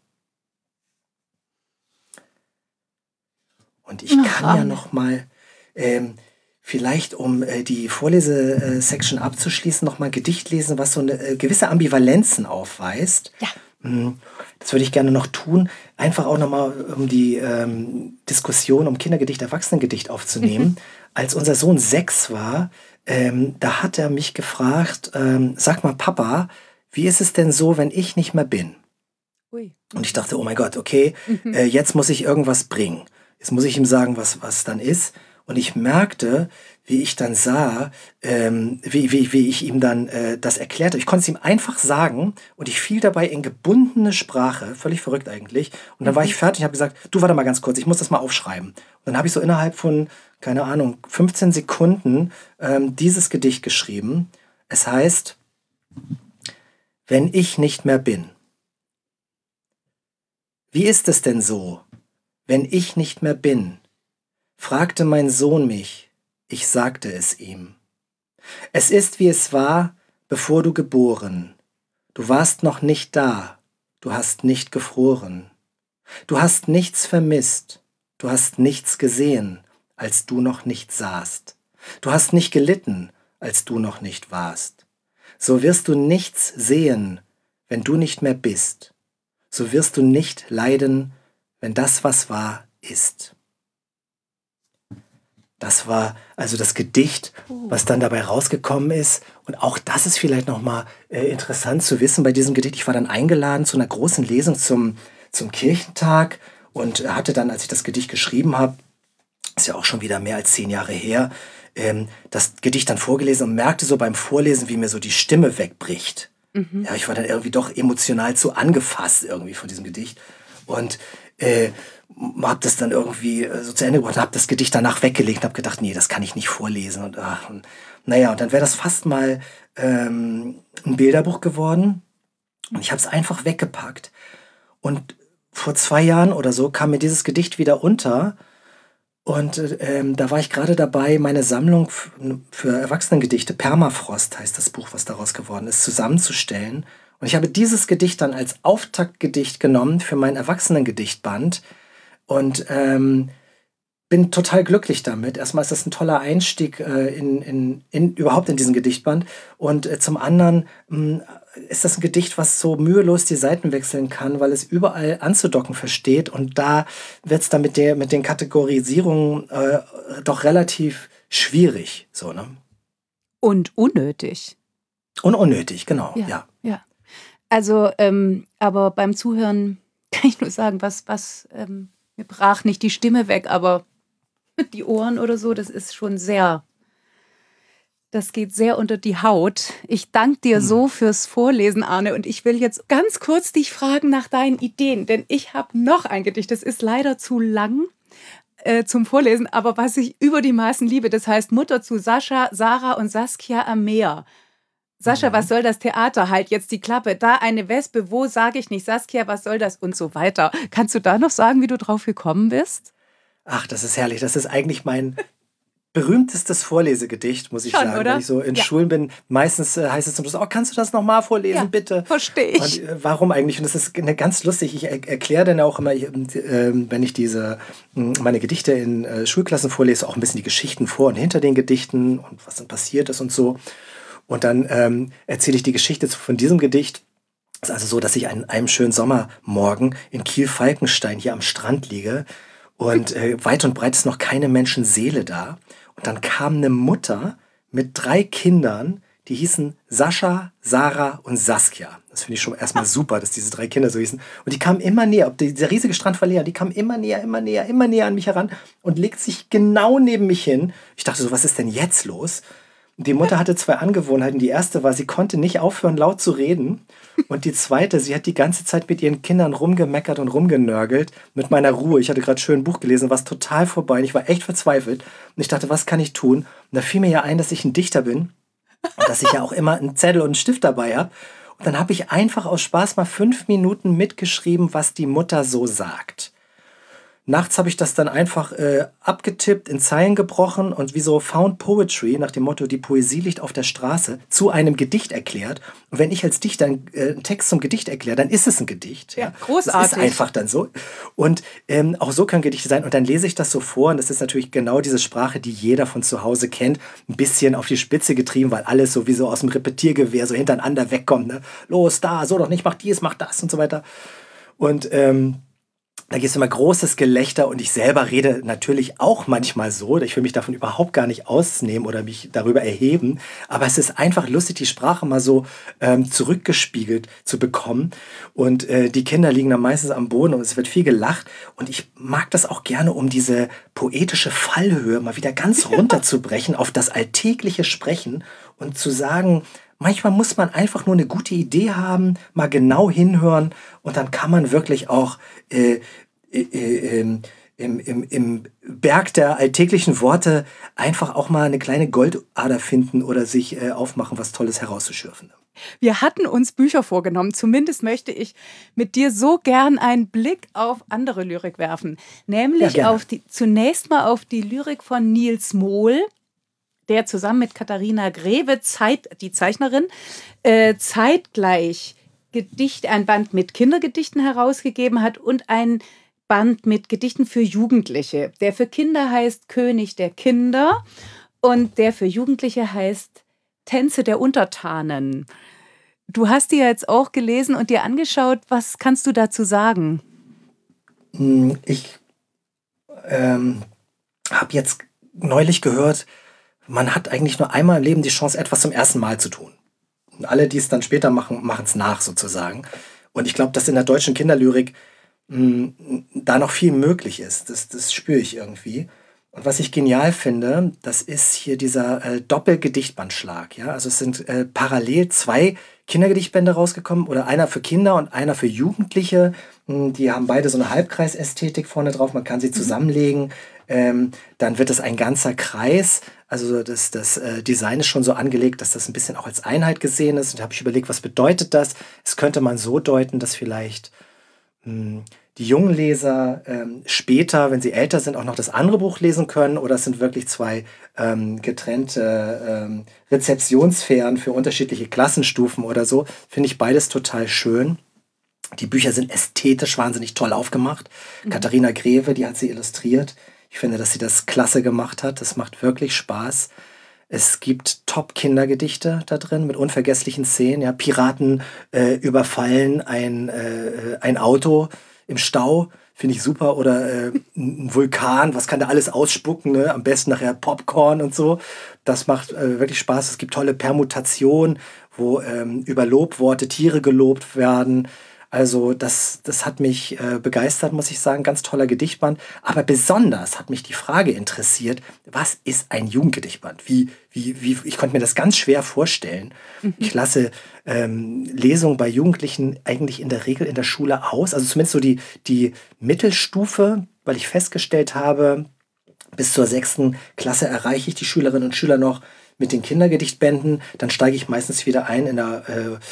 Und ich kann ja noch mal, vielleicht um die Vorlesesection abzuschließen, noch mal ein Gedicht lesen, was so eine gewisse Ambivalenzen aufweist. Ja. Das würde ich gerne noch tun. Einfach auch noch mal, um die Diskussion um Kindergedicht, Erwachsenengedicht aufzunehmen. Als unser Sohn 6 war, da hat er mich gefragt, sag mal Papa, wie ist es denn so, wenn ich nicht mehr bin? Ui. Und ich dachte, oh mein Gott, okay, jetzt muss ich irgendwas bringen. Jetzt muss ich ihm sagen, was dann ist. Und ich merkte, wie ich dann sah, wie ich ihm dann das erklärte. Ich konnte es ihm einfach sagen und ich fiel dabei in gebundene Sprache, völlig verrückt eigentlich. Und dann war ich fertig und habe gesagt, du warte mal ganz kurz, ich muss das mal aufschreiben. Und dann habe ich so innerhalb von, keine Ahnung, 15 Sekunden dieses Gedicht geschrieben. Es heißt, wenn ich nicht mehr bin. Wie ist es denn so, wenn ich nicht mehr bin? Fragte mein Sohn mich, ich sagte es ihm. Es ist, wie es war, bevor du geboren. Du warst noch nicht da, du hast nicht gefroren. Du hast nichts vermisst, du hast nichts gesehen, als du noch nicht sahst. Du hast nicht gelitten, als du noch nicht warst. So wirst du nichts sehen, wenn du nicht mehr bist. So wirst du nicht leiden, wenn das, was war, ist. Das war also das Gedicht, was dann dabei rausgekommen ist. Und auch das ist vielleicht nochmal interessant zu wissen bei diesem Gedicht. Ich war dann eingeladen zu einer großen Lesung zum Kirchentag und hatte dann, als ich das Gedicht geschrieben habe, ist ja auch schon wieder mehr als 10 Jahre her, das Gedicht dann vorgelesen und merkte so beim Vorlesen, wie mir so die Stimme wegbricht. Ja, ich war dann irgendwie doch emotional zu angefasst irgendwie von diesem Gedicht. Und habe das dann irgendwie so zu Ende gebracht, habe das Gedicht danach weggelegt und habe gedacht, nee, das kann ich nicht vorlesen. Und dann wäre das fast mal ein Bilderbuch geworden. Und ich habe es einfach weggepackt. Und vor 2 Jahren oder so kam mir dieses Gedicht wieder unter. Und da war ich gerade dabei, meine Sammlung für Erwachsenengedichte, Permafrost heißt das Buch, was daraus geworden ist, zusammenzustellen. Und ich habe dieses Gedicht dann als Auftaktgedicht genommen für meinen Erwachsenengedichtband und bin total glücklich damit. Erstmal ist das ein toller Einstieg überhaupt in diesen Gedichtband. Und zum anderen ist das ein Gedicht, was so mühelos die Seiten wechseln kann, weil es überall anzudocken versteht. Und da wird es dann mit den Kategorisierungen doch relativ schwierig. So, ne? Und unnötig. Und unnötig, genau, ja. Ja. Also, aber beim Zuhören kann ich nur sagen, mir brach nicht die Stimme weg, aber die Ohren oder so, das ist schon das geht sehr unter die Haut. Ich danke dir so fürs Vorlesen, Arne, und ich will jetzt ganz kurz dich fragen nach deinen Ideen, denn ich habe noch ein Gedicht, das ist leider zu lang zum Vorlesen, aber was ich über die Maßen liebe, das heißt Mutter zu Sascha, Sarah und Saskia am Meer. Sascha, was soll das Theater? Halt jetzt die Klappe. Da eine Wespe, wo sage ich nicht? Saskia, was soll das? Und so weiter. Kannst du da noch sagen, wie du drauf gekommen bist? Ach, das ist herrlich. Das ist eigentlich mein berühmtestes Vorlesegedicht, muss ich sagen. Oder? Wenn ich so in Schulen bin, meistens heißt es zum Schluss, kannst du das nochmal vorlesen, bitte? Verstehe ich. Und, warum eigentlich? Und das ist ganz lustig. Ich erkläre dann auch immer, wenn ich meine Gedichte in Schulklassen vorlese, auch ein bisschen die Geschichten vor und hinter den Gedichten und was dann passiert ist und so. Und dann erzähle ich die Geschichte von diesem Gedicht. Es ist also so, dass ich an einem schönen Sommermorgen in Kiel-Falkenstein hier am Strand liege und weit und breit ist noch keine Menschenseele da. Und dann kam eine Mutter mit 3 Kindern, die hießen Sascha, Sarah und Saskia. Das finde ich schon erstmal super, dass diese 3 Kinder so hießen. Und die kamen immer näher, dieser riesige Strand war leer, die kamen immer näher an mich heran und legt sich genau neben mich hin. Ich dachte so, was ist denn jetzt los? Die Mutter hatte 2 Angewohnheiten. Die erste war, sie konnte nicht aufhören, laut zu reden. Und die zweite, sie hat die ganze Zeit mit ihren Kindern rumgemeckert und rumgenörgelt. Mit meiner Ruhe. Ich hatte gerade schön ein Buch gelesen, war total vorbei. Und ich war echt verzweifelt. Und ich dachte, was kann ich tun? Und da fiel mir ja ein, dass ich ein Dichter bin. Und dass ich ja auch immer einen Zettel und einen Stift dabei habe. Und dann habe ich einfach aus Spaß mal 5 Minuten mitgeschrieben, was die Mutter so sagt. Nachts habe ich das dann einfach abgetippt, in Zeilen gebrochen und wie so Found Poetry, nach dem Motto, die Poesie liegt auf der Straße, zu einem Gedicht erklärt. Und wenn ich als Dichter einen Text zum Gedicht erkläre, dann ist es ein Gedicht. Ja, großartig. Das ist einfach dann so. Und auch so können Gedichte sein. Und dann lese ich das so vor. Und das ist natürlich genau diese Sprache, die jeder von zu Hause kennt. Ein bisschen auf die Spitze getrieben, weil alles sowieso aus dem Repetiergewehr so hintereinander wegkommt. Ne? Los, da, so doch nicht, mach dies, mach das und so weiter. Und da gibt es immer großes Gelächter und ich selber rede natürlich auch manchmal so. Ich will mich davon überhaupt gar nicht ausnehmen oder mich darüber erheben. Aber es ist einfach lustig, die Sprache mal so zurückgespiegelt zu bekommen. Und die Kinder liegen dann meistens am Boden und es wird viel gelacht. Und ich mag das auch gerne, um diese poetische Fallhöhe mal wieder ganz runterzubrechen auf das alltägliche Sprechen und zu sagen, manchmal muss man einfach nur eine gute Idee haben, mal genau hinhören und dann kann man wirklich auch im Berg der alltäglichen Worte einfach auch mal eine kleine Goldader finden oder sich aufmachen, was Tolles herauszuschürfen. Wir hatten uns Bücher vorgenommen. Zumindest möchte ich mit dir so gern einen Blick auf andere Lyrik werfen. Nämlich zunächst mal auf die Lyrik von Nils Mohl, der zusammen mit Katharina Greve, die Zeichnerin, zeitgleich ein Band mit Kindergedichten herausgegeben hat und ein Band mit Gedichten für Jugendliche. Der für Kinder heißt König der Kinder und der für Jugendliche heißt Tänze der Untertanen. Du hast die ja jetzt auch gelesen und dir angeschaut. Was kannst du dazu sagen? Ich habe jetzt neulich gehört, man hat eigentlich nur einmal im Leben die Chance, etwas zum ersten Mal zu tun. Und alle, die es dann später machen, machen es nach sozusagen. Und ich glaube, dass in der deutschen Kinderlyrik da noch viel möglich ist. Das spüre ich irgendwie. Und was ich genial finde, das ist hier dieser Doppelgedichtbandschlag. Ja? Also es sind parallel 2 Kindergedichtbände rausgekommen oder einer für Kinder und einer für Jugendliche. Die haben beide so eine Halbkreisästhetik vorne drauf. Man kann sie zusammenlegen. Dann wird es ein ganzer Kreis. Also das Design ist schon so angelegt, dass das ein bisschen auch als Einheit gesehen ist. Und da habe ich überlegt, was bedeutet das? Es könnte man so deuten, dass vielleicht die jungen Leser später, wenn sie älter sind, auch noch das andere Buch lesen können, oder es sind wirklich zwei getrennte Rezeptionssphären für unterschiedliche Klassenstufen oder so, finde ich beides total schön. Die Bücher sind ästhetisch wahnsinnig toll aufgemacht. Katharina Greve, die hat sie illustriert. Ich finde, dass sie das klasse gemacht hat. Das macht wirklich Spaß. Es gibt Top-Kindergedichte da drin mit unvergesslichen Szenen. Ja, Piraten überfallen ein Auto im Stau. Finde ich super. Oder ein Vulkan, was kann da alles ausspucken? Ne? Am besten nachher Popcorn und so. Das macht wirklich Spaß. Es gibt tolle Permutationen, wo über Lobworte Tiere gelobt werden. Also das hat mich begeistert, muss ich sagen. Ganz toller Gedichtband. Aber besonders hat mich die Frage interessiert, was ist ein Jugendgedichtband? Ich konnte mir das ganz schwer vorstellen. Ich lasse Lesungen bei Jugendlichen eigentlich in der Regel in der Schule aus. Also zumindest so die Mittelstufe, weil ich festgestellt habe, bis zur 6. Klasse erreiche ich die Schülerinnen und Schüler noch mit den Kindergedichtbänden. Dann steige ich meistens wieder ein in der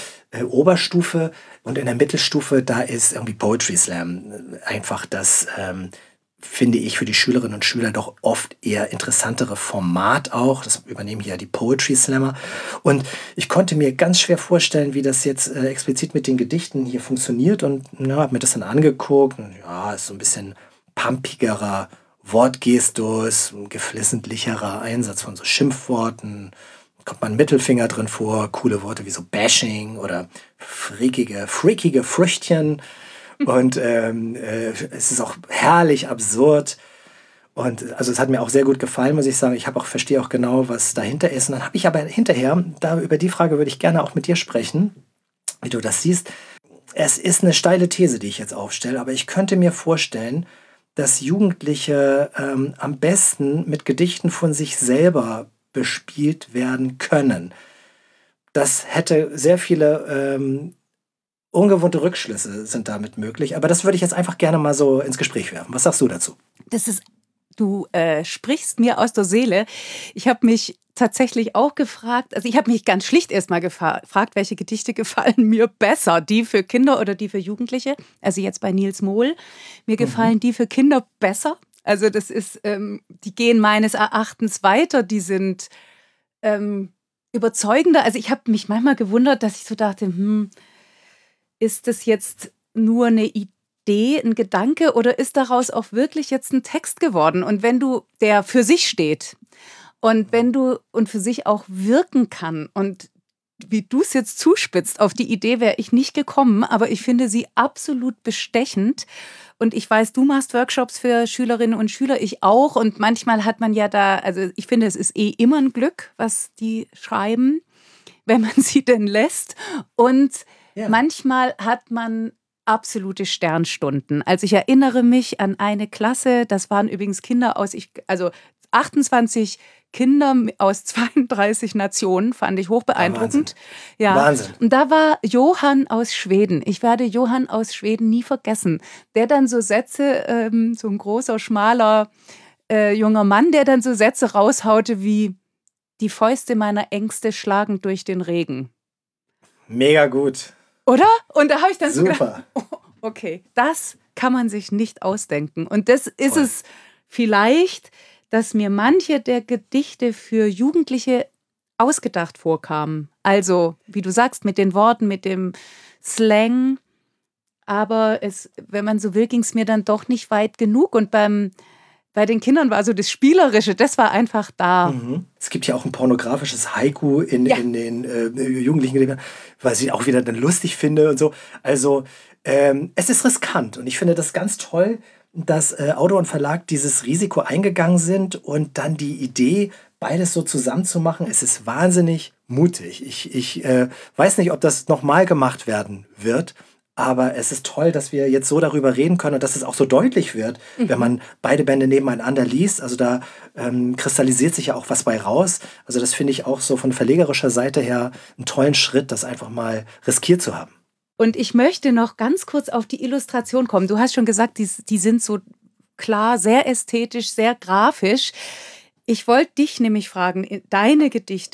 Oberstufe. Und in der Mittelstufe, da ist irgendwie Poetry Slam einfach das, finde ich, für die Schülerinnen und Schüler doch oft eher interessantere Format auch. Das übernehmen hier die Poetry Slammer. Und ich konnte mir ganz schwer vorstellen, wie das jetzt explizit mit den Gedichten hier funktioniert. Und habe mir das dann angeguckt. Und, ja, ist so ein bisschen pumpigerer Wortgestus, ein geflissentlicherer Einsatz von so Schimpfworten. Kommt man Mittelfinger drin vor, coole Worte wie so Bashing oder freakige Früchtchen. Und es ist auch herrlich absurd. Und also es hat mir auch sehr gut gefallen, muss ich sagen. Verstehe auch genau, was dahinter ist. Und dann habe ich aber hinterher, über die Frage würde ich gerne auch mit dir sprechen, wie du das siehst. Es ist eine steile These, die ich jetzt aufstelle, aber ich könnte mir vorstellen, dass Jugendliche am besten mit Gedichten von sich selber bespielt werden können. Das hätte sehr viele ungewohnte Rückschlüsse sind damit möglich. Aber das würde ich jetzt einfach gerne mal so ins Gespräch werfen. Was sagst du dazu? Du sprichst mir aus der Seele. Ich habe mich tatsächlich auch gefragt, also ich habe mich ganz schlicht erstmal gefragt, welche Gedichte gefallen mir besser, die für Kinder oder die für Jugendliche. Also jetzt bei Niels Mohl. Mir gefallen die für Kinder besser. Also das ist, die gehen meines Erachtens weiter, die sind überzeugender. Also ich habe mich manchmal gewundert, dass ich so dachte, ist das jetzt nur eine Idee, ein Gedanke oder ist daraus auch wirklich jetzt ein Text geworden? Und wenn der für sich steht und für sich auch wirken kann und wie du es jetzt zuspitzt, auf die Idee wäre ich nicht gekommen, aber ich finde sie absolut bestechend. Und ich weiß, du machst Workshops für Schülerinnen und Schüler, ich auch. Und manchmal hat man ja also ich finde, es ist immer ein Glück, was die schreiben, wenn man sie denn lässt. Und manchmal hat man absolute Sternstunden. Also ich erinnere mich an eine Klasse, das waren übrigens Kinder aus, 28 Kinder aus 32 Nationen, fand ich hochbeeindruckend. Ja, Wahnsinn. Und da war Johann aus Schweden. Ich werde Johann aus Schweden nie vergessen. Der dann so Sätze, so ein großer, schmaler junger Mann, der dann so Sätze raushaute wie: Die Fäuste meiner Ängste schlagen durch den Regen. Mega gut. Oder? Und da habe ich dann Super. so gedacht, okay, das kann man sich nicht ausdenken. Und das ist es vielleicht, dass mir manche der Gedichte für Jugendliche ausgedacht vorkamen. Also, wie du sagst, mit den Worten, mit dem Slang. Aber wenn man so will, ging es mir dann doch nicht weit genug. Und bei den Kindern war so das Spielerische, das war einfach da. Es gibt ja auch ein pornografisches Haiku in den jugendlichen Gedichten, was ich auch wieder dann lustig finde und so. Also es ist riskant und ich finde das ganz toll, dass Autor und Verlag dieses Risiko eingegangen sind und dann die Idee, beides so zusammen zu machen. Es ist wahnsinnig mutig. Ich weiß nicht, ob das nochmal gemacht werden wird. Aber es ist toll, dass wir jetzt so darüber reden können und dass es auch so deutlich wird, wenn man beide Bände nebeneinander liest. Also da kristallisiert sich ja auch was bei raus. Also das finde ich auch so von verlegerischer Seite her einen tollen Schritt, das einfach mal riskiert zu haben. Und ich möchte noch ganz kurz auf die Illustration kommen. Du hast schon gesagt, die sind so klar, sehr ästhetisch, sehr grafisch. Ich wollte dich nämlich fragen, deine Gedichte,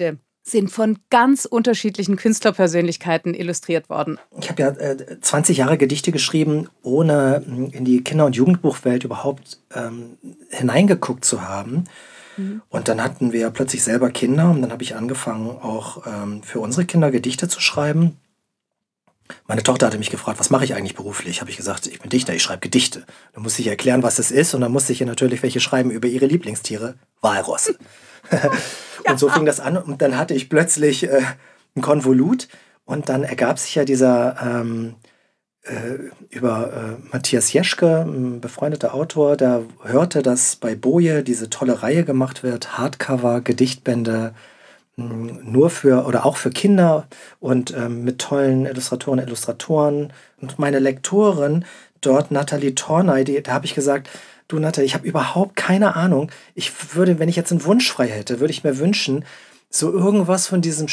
sind von ganz unterschiedlichen Künstlerpersönlichkeiten illustriert worden. Ich habe ja 20 Jahre Gedichte geschrieben, ohne in die Kinder- und Jugendbuchwelt überhaupt hineingeguckt zu haben. Und dann hatten wir plötzlich selber Kinder und dann habe ich angefangen, auch für unsere Kinder Gedichte zu schreiben. Meine Tochter hatte mich gefragt, was mache ich eigentlich beruflich? Habe ich gesagt, ich bin Dichter, ich schreibe Gedichte. Dann musste ich erklären, was das ist und dann musste ich ihr natürlich welche schreiben über ihre Lieblingstiere, Walrosse. Und so fing das an und dann hatte ich plötzlich ein Konvolut und dann ergab sich ja dieser über Matthias Jeschke, ein befreundeter Autor, der hörte, dass bei Boje diese tolle Reihe gemacht wird, Hardcover, Gedichtbände, nur für oder auch für Kinder und mit tollen Illustratoren. Und meine Lektorin dort, Nathalie Tornay, da habe ich gesagt, du Nathalie, ich habe überhaupt keine Ahnung. Ich würde, wenn ich jetzt einen Wunsch frei hätte, würde ich mir wünschen, so irgendwas von diesem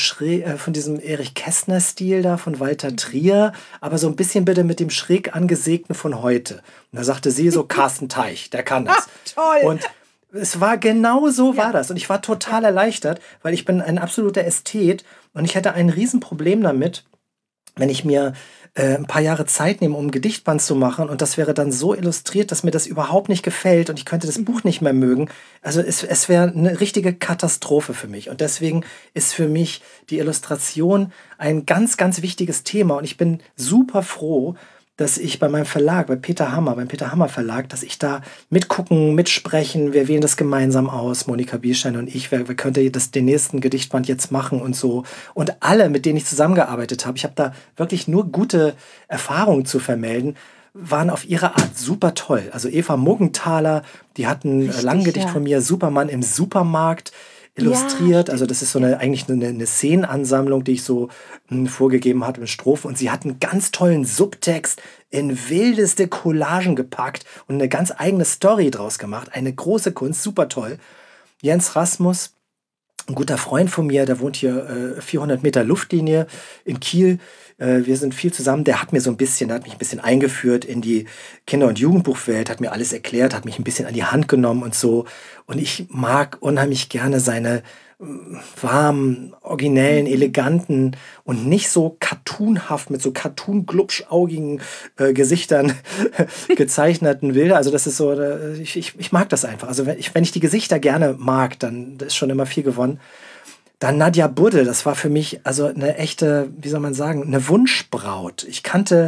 Erich Kästner-Stil da, von Walter Trier, aber so ein bisschen bitte mit dem schräg angesägten von heute. Und da sagte sie so, Carsten Teich, der kann das. Toll! Und es war genau so war das. Und ich war total erleichtert, weil ich bin ein absoluter Ästhet und ich hätte ein Riesenproblem damit, wenn ich mir ein paar Jahre Zeit nehme, um ein Gedichtband zu machen und das wäre dann so illustriert, dass mir das überhaupt nicht gefällt und ich könnte das Buch nicht mehr mögen. Also es wäre eine richtige Katastrophe für mich und deswegen ist für mich die Illustration ein ganz, ganz wichtiges Thema und ich bin super froh, dass ich bei meinem Verlag, beim Peter Hammer Verlag, dass ich da mitgucken, mitsprechen, wir wählen das gemeinsam aus, Monika Bielstein und ich, wer könnte den nächsten Gedichtband jetzt machen und so. Und alle, mit denen ich zusammengearbeitet habe, ich habe da wirklich nur gute Erfahrungen zu vermelden, waren auf ihre Art super toll. Also Eva Muggenthaler, die hat ein Langgedicht von mir, Superman im Supermarkt, illustriert, also das ist so eigentlich eine Szenenansammlung, die ich so vorgegeben hatte mit Strophen und sie hat einen ganz tollen Subtext in wildeste Collagen gepackt und eine ganz eigene Story draus gemacht, eine große Kunst, super toll. Jens Rasmus, ein guter Freund von mir, der wohnt hier 400 Meter Luftlinie in Kiel. Wir sind viel zusammen. Der hat mich ein bisschen eingeführt in die Kinder- und Jugendbuchwelt, hat mir alles erklärt, hat mich ein bisschen an die Hand genommen und so. Und ich mag unheimlich gerne seine warmen, originellen, eleganten und nicht so cartoonhaft mit so cartoon-glubschaugigen Gesichtern gezeichneten Bilder. Also das ist so, ich mag das einfach. Also wenn ich die Gesichter gerne mag, dann ist schon immer viel gewonnen. Dann Nadja Budde, das war für mich also eine echte, wie soll man sagen, eine Wunschbraut. Ich kannte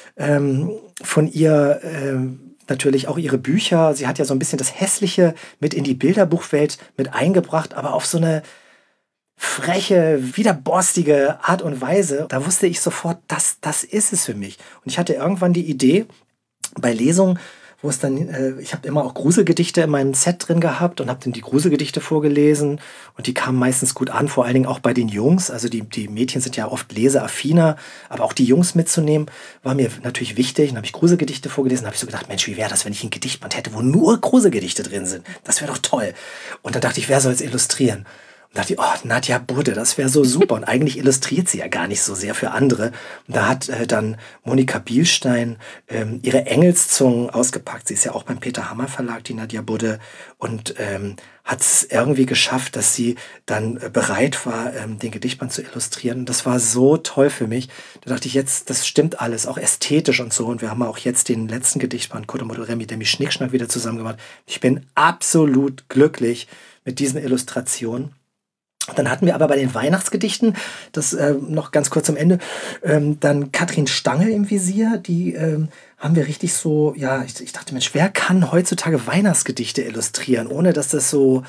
von ihr natürlich auch ihre Bücher. Sie hat ja so ein bisschen das Hässliche mit in die Bilderbuchwelt mit eingebracht, aber auf so eine freche, widerborstige Art und Weise. Da wusste ich sofort, das ist es für mich. Und ich hatte irgendwann die Idee, bei Lesungen, wo es dann, ich habe immer auch Gruselgedichte in meinem Set drin gehabt und habe dann die Gruselgedichte vorgelesen und die kamen meistens gut an, vor allen Dingen auch bei den Jungs, also die Mädchen sind ja oft leseaffiner, aber auch die Jungs mitzunehmen, war mir natürlich wichtig. Dann habe ich Gruselgedichte vorgelesen, habe ich so gedacht, Mensch, wie wäre das, wenn ich ein Gedichtband hätte, wo nur Gruselgedichte drin sind? Das wäre doch toll. Und dann dachte ich, wer soll es illustrieren? Und dachte ich, oh, Nadja Budde, das wäre so super. Und eigentlich illustriert sie ja gar nicht so sehr für andere. Und da hat dann Monika Bielstein ihre Engelszungen ausgepackt. Sie ist ja auch beim Peter Hammer Verlag, die Nadja Budde. Und hat es irgendwie geschafft, dass sie dann bereit war, den Gedichtband zu illustrieren. Und das war so toll für mich. Da dachte ich jetzt, das stimmt alles, auch ästhetisch und so. Und wir haben auch jetzt den letzten Gedichtband, Kuddelmuddel Remi, Demi Schnickschnack, wieder zusammen gemacht. Ich bin absolut glücklich mit diesen Illustrationen. Dann hatten wir aber bei den Weihnachtsgedichten, das noch ganz kurz am Ende, dann Katrin Stangl im Visier, die haben wir richtig so, ja, ich dachte, Mensch, wer kann heutzutage Weihnachtsgedichte illustrieren, ohne dass das so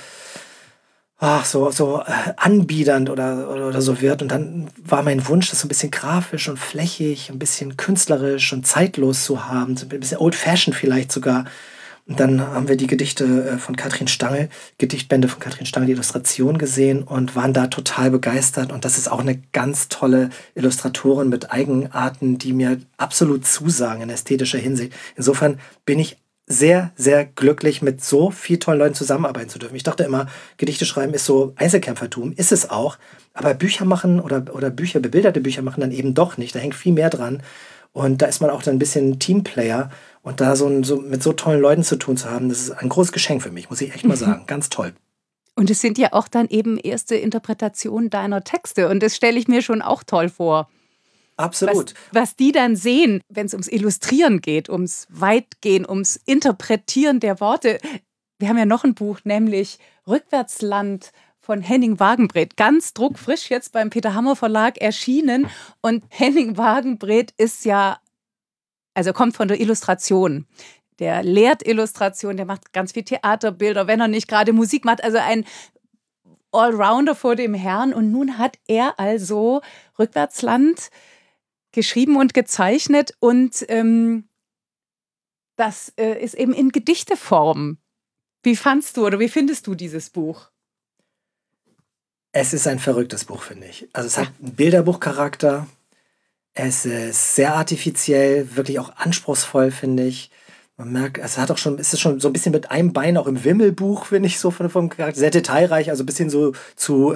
anbiedernd oder so wird. Und dann war mein Wunsch, das so ein bisschen grafisch und flächig, ein bisschen künstlerisch und zeitlos zu haben, so ein bisschen old-fashioned vielleicht sogar. Und dann haben wir die Gedichte von Katrin Stangl, Gedichtbände von Katrin Stangl, die Illustration gesehen und waren da total begeistert. Und das ist auch eine ganz tolle Illustratorin mit Eigenarten, die mir absolut zusagen in ästhetischer Hinsicht. Insofern bin ich sehr, sehr glücklich, mit so vielen tollen Leuten zusammenarbeiten zu dürfen. Ich dachte immer, Gedichte schreiben ist so Einzelkämpfertum, ist es auch. Aber Bücher machen oder bebilderte Bücher machen dann eben doch nicht. Da hängt viel mehr dran. Und da ist man auch dann ein bisschen Teamplayer. Und da so mit so tollen Leuten zu tun zu haben, das ist ein großes Geschenk für mich, muss ich echt mal sagen. Ganz toll. Und es sind ja auch dann eben erste Interpretationen deiner Texte. Und das stelle ich mir schon auch toll vor. Absolut. Was die dann sehen, wenn es ums Illustrieren geht, ums Weitgehen, ums Interpretieren der Worte. Wir haben ja noch ein Buch, nämlich Rückwärtsland von Henning Wagenbreth. Ganz druckfrisch jetzt beim Peter Hammer Verlag erschienen. Und Henning Wagenbreth ist ja, also kommt von der Illustration. Der lehrt Illustration, der macht ganz viel Theaterbilder, wenn er nicht gerade Musik macht. Also ein Allrounder vor dem Herrn. Und nun hat er also Rückwärtsland geschrieben und gezeichnet. Und das ist eben in Gedichteform. Wie fandst du oder wie findest du dieses Buch? Es ist ein verrücktes Buch, finde ich. Also es hat einen Bilderbuchcharakter. Es ist sehr artifiziell, wirklich auch anspruchsvoll, finde ich. Man merkt, es ist schon so ein bisschen mit einem Bein auch im Wimmelbuch, finde ich, so vom Charakter. Sehr detailreich, also ein bisschen so zu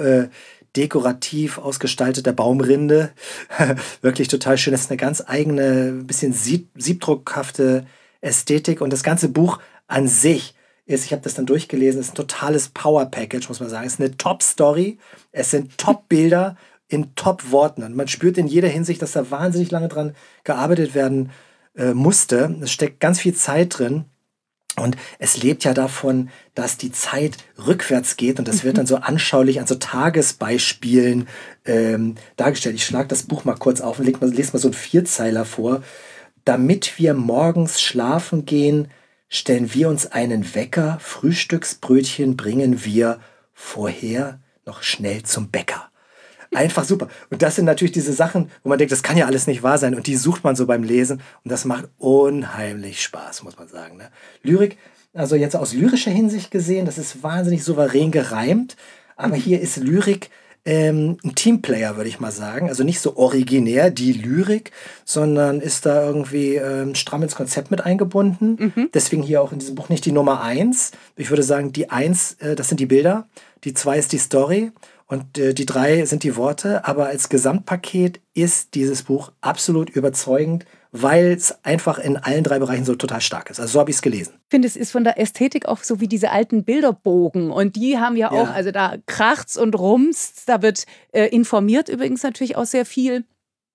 dekorativ ausgestalteter Baumrinde. Wirklich total schön. Das ist eine ganz eigene, bisschen siebdruckhafte Ästhetik. Und das ganze Buch an sich ist, ich habe das dann durchgelesen, ist ein totales Power-Package, muss man sagen. Es ist eine Top-Story. Es sind Top-Bilder in Top-Worten. Und man spürt in jeder Hinsicht, dass da wahnsinnig lange dran gearbeitet werden musste. Es steckt ganz viel Zeit drin und es lebt ja davon, dass die Zeit rückwärts geht und das wird dann so anschaulich an so Tagesbeispielen dargestellt. Ich schlage das Buch mal kurz auf und lese mal so einen Vierzeiler vor. Damit wir morgens schlafen gehen, stellen wir uns einen Wecker, Frühstücksbrötchen bringen wir vorher noch schnell zum Bäcker. Einfach super. Und das sind natürlich diese Sachen, wo man denkt, das kann ja alles nicht wahr sein. Und die sucht man so beim Lesen. Und das macht unheimlich Spaß, muss man sagen. Ne? Lyrik, also jetzt aus lyrischer Hinsicht gesehen, das ist wahnsinnig souverän gereimt. Aber hier ist Lyrik ein Teamplayer, würde ich mal sagen. Also nicht so originär die Lyrik, sondern ist da irgendwie stramm ins Konzept mit eingebunden. Deswegen hier auch in diesem Buch nicht die Nummer 1. Ich würde sagen, die 1, das sind die Bilder. Die 2 ist die Story. Und die 3 sind die Worte, aber als Gesamtpaket ist dieses Buch absolut überzeugend, weil es einfach in allen 3 Bereichen so total stark ist. Also so habe ich es gelesen. Ich finde, es ist von der Ästhetik auch so wie diese alten Bilderbogen. Und die haben ja auch, also da kracht's und rumst, da wird informiert übrigens natürlich auch sehr viel.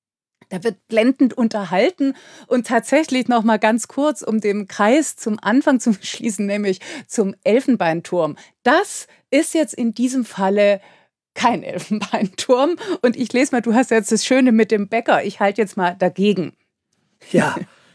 Da wird blendend unterhalten und tatsächlich noch mal ganz kurz, um den Kreis zum Anfang zu schließen, nämlich zum Elfenbeinturm. Das ist jetzt in diesem Falle kein Elfenbeinturm. Und ich lese mal, du hast jetzt das Schöne mit dem Bäcker. Ich halte jetzt mal dagegen. Ja.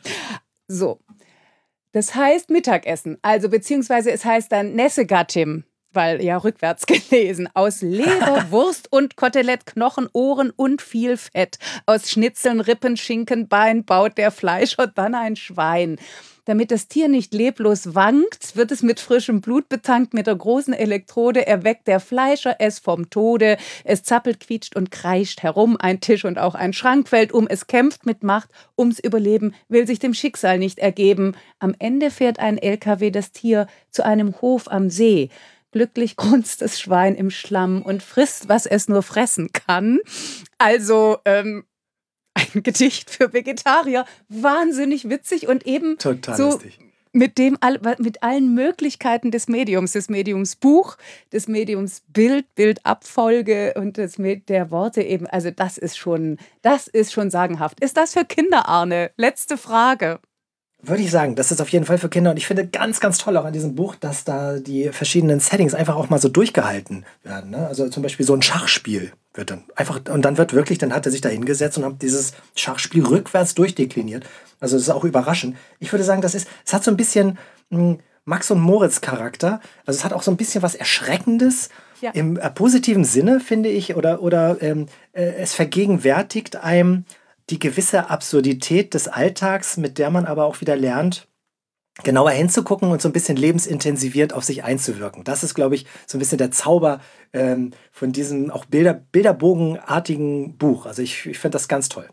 So. Das heißt Mittagessen. Also beziehungsweise es heißt dann Nessegattim, weil ja rückwärts gelesen. Aus Leber, Wurst und Kotelett, Knochen, Ohren und viel Fett. Aus Schnitzeln, Rippen, Schinken, Bein baut der Fleischer dann ein Schwein. Damit das Tier nicht leblos wankt, wird es mit frischem Blut betankt. Mit der großen Elektrode erweckt der Fleischer es vom Tode. Es zappelt, quietscht und kreischt herum. Ein Tisch und auch ein Schrank fällt um. Es kämpft mit Macht ums Überleben, will sich dem Schicksal nicht ergeben. Am Ende fährt ein LKW das Tier zu einem Hof am See. Glücklich grunzt das Schwein im Schlamm und frisst, was es nur fressen kann. Also, ein Gedicht für Vegetarier. Wahnsinnig witzig und eben total so lustig. Mit allen Möglichkeiten des Mediums Buch, des Mediums Bild, Bildabfolge und der Worte eben. Also das ist schon sagenhaft. Ist das für Kinder, Arne? Letzte Frage. Würde ich sagen, das ist auf jeden Fall für Kinder. Und ich finde ganz, ganz toll auch an diesem Buch, dass da die verschiedenen Settings einfach auch mal so durchgehalten werden. Ne? Also zum Beispiel so ein Schachspiel wird dann einfach, und dann hat er sich da hingesetzt und hat dieses Schachspiel rückwärts durchdekliniert. Also das ist auch überraschend. Ich würde sagen, es hat so ein bisschen Max und Moritz Charakter. Also es hat auch so ein bisschen was Erschreckendes. Ja. Im positiven Sinne, finde ich, oder es vergegenwärtigt einem die gewisse Absurdität des Alltags, mit der man aber auch wieder lernt, genauer hinzugucken und so ein bisschen lebensintensiviert auf sich einzuwirken. Das ist, glaube ich, so ein bisschen der Zauber von diesem auch Bilderbogenartigen Buch. Also ich finde das ganz toll.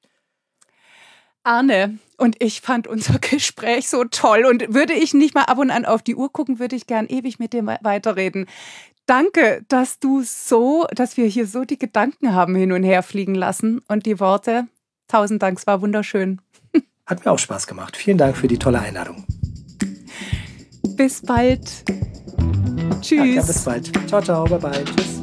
Arne, und ich fand unser Gespräch so toll. Und würde ich nicht mal ab und an auf die Uhr gucken, würde ich gern ewig mit dir weiterreden. Danke, dass wir hier so die Gedanken haben hin und her fliegen lassen und die Worte. 1000 Dank, es war wunderschön. Hat mir auch Spaß gemacht. Vielen Dank für die tolle Einladung. Bis bald. Tschüss. Ja, bis bald. Ciao, ciao, bye bye. Tschüss.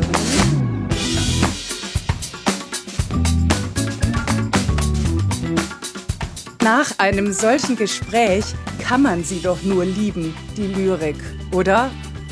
Nach einem solchen Gespräch kann man sie doch nur lieben, die Lyrik, oder?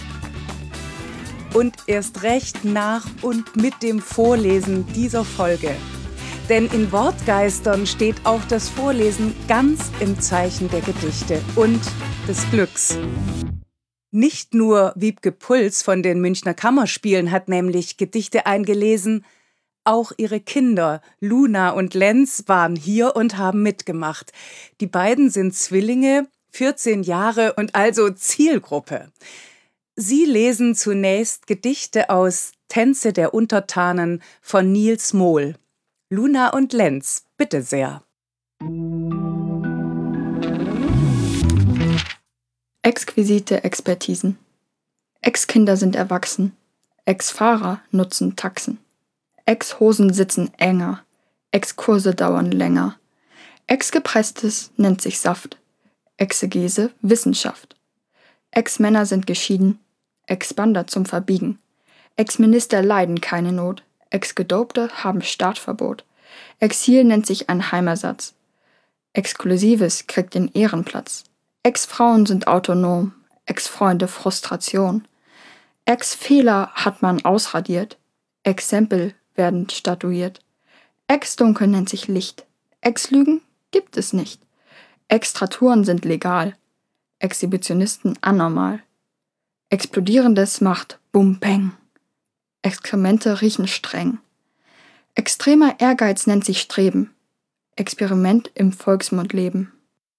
Und erst recht nach und mit dem Vorlesen dieser Folge. Denn in Wortgeistern steht auch das Vorlesen ganz im Zeichen der Gedichte und des Glücks. Nicht nur Wiebke Puls von den Münchner Kammerspielen hat nämlich Gedichte eingelesen, auch ihre Kinder, Luna und Lenz, waren hier und haben mitgemacht. Die beiden sind Zwillinge, 14 Jahre und also Zielgruppe. Sie lesen zunächst Gedichte aus Tänze der Untertanen von Niels Mohl. Luna und Lenz, bitte sehr. Exquisite Expertisen. Ex-Kinder sind erwachsen. Ex-Fahrer nutzen Taxen. Ex-Hosen sitzen enger. Exkurse dauern länger. Ex-Gepresstes nennt sich Saft. Exegese Wissenschaft. Ex-Männer sind geschieden. Ex-Bander zum Verbiegen. Ex-Minister leiden keine Not. Ex-Gedopte haben Startverbot. Exil nennt sich ein Heimersatz. Exklusives kriegt den Ehrenplatz. Ex-Frauen sind autonom. Ex-Freunde Frustration. Ex-Fehler hat man ausradiert. Exempel werden statuiert. Ex-Dunkel nennt sich Licht. Ex-Lügen gibt es nicht. Extraturen sind legal. Exhibitionisten anormal. Explodierendes macht Bum-Peng. Exkremente riechen streng. Extremer Ehrgeiz nennt sich Streben. Experiment im Volksmund leben.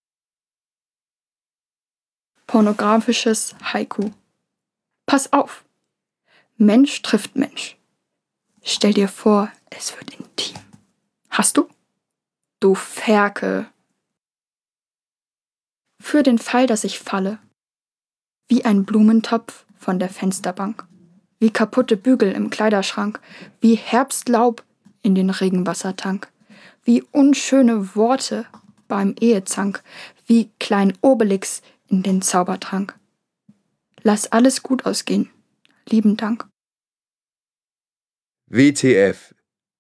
Pornografisches Haiku. Pass auf! Mensch trifft Mensch. Stell dir vor, es wird intim. Hast du? Du Ferkel. Für den Fall, dass ich falle. Wie ein Blumentopf von der Fensterbank. Wie kaputte Bügel im Kleiderschrank. Wie Herbstlaub in den Regenwassertank. Wie unschöne Worte beim Ehezank. Wie Klein Obelix in den Zaubertrank. Lass alles gut ausgehen. Lieben Dank. WTF,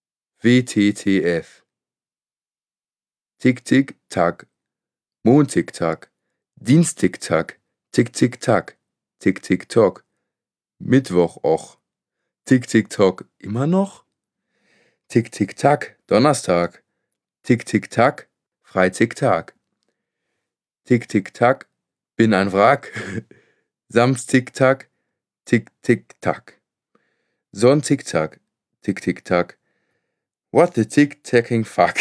WTTF. Tick, tick, tack. Mond, tick, tack. Dienst, tick, tack. Tick, tick, tack. Tick, tick, tock. Mittwoch, och. Tick, tick, tock. Immer noch? Tick, tick, tack. Donnerstag. Tick, tick, tack. Freitag. Tick, tick, tack. Bin ein Wrack. Samst, tick, tack. Tick, tick, tack. Sonn, tick, tack. Tick, tick, tack. What the tick-tacking fuck?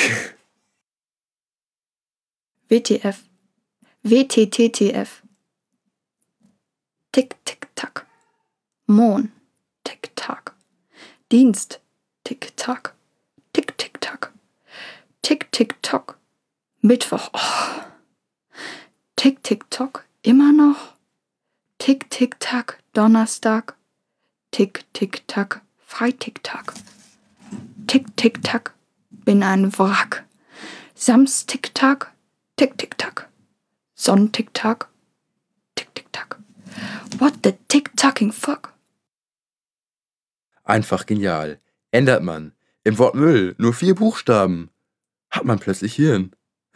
WTF. WTTTF. Tick, tick, tack. Mohn. Tick, tack. Dienst. Tick, tack. Tick, tick, tack. Tick, tick, tock. Mittwoch. Oh. Tick, tick, tock. Immer noch. Tick, tick, tack. Donnerstag. Tick, tick, tack. Freitag. Tick, tick, tack. Bin ein Wrack. Samst, tick, tack. Tick, tick, tack. Sonn, tick, tack. Tick, tick, tack. What the tick-tacking fuck? Einfach genial. Ändert man. Im Wort Müll nur 4 Buchstaben. Hat man plötzlich Hirn.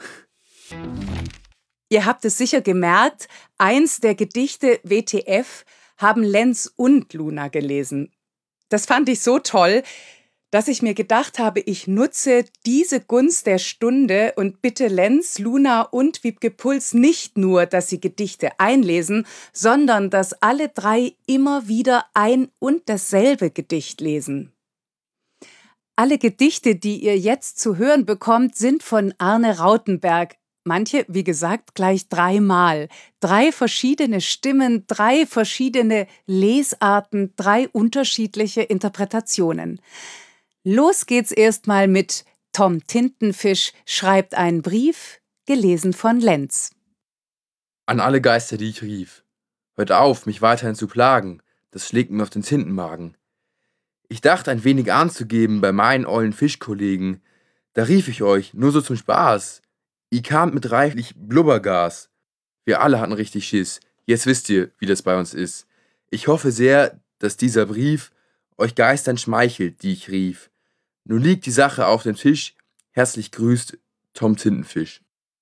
Ihr habt es sicher gemerkt, eins der Gedichte WTF haben Lenz und Luna gelesen. Das fand ich so toll, dass ich mir gedacht habe, ich nutze diese Gunst der Stunde und bitte Lenz, Luna und Wiebke Puls nicht nur, dass sie Gedichte einlesen, sondern dass alle 3 immer wieder ein und dasselbe Gedicht lesen. Alle Gedichte, die ihr jetzt zu hören bekommt, sind von Arne Rautenberg. Manche, wie gesagt, gleich 3-mal. 3 verschiedene Stimmen, 3 verschiedene Lesarten, 3 unterschiedliche Interpretationen. Los geht's erstmal mit Tom Tintenfisch schreibt einen Brief, gelesen von Lenz. An alle Geister, die ich rief. Hört auf, mich weiterhin zu plagen. Das schlägt mir auf den Tintenmagen. Ich dachte, ein wenig anzugeben bei meinen ollen Fischkollegen. Da rief ich euch, nur so zum Spaß. Ihr kamt mit reichlich Blubbergas. Wir alle hatten richtig Schiss. Jetzt wisst ihr, wie das bei uns ist. Ich hoffe sehr, dass dieser Brief euch Geistern schmeichelt, die ich rief. Nun liegt die Sache auf dem Tisch. Herzlich grüßt Tom Tintenfisch.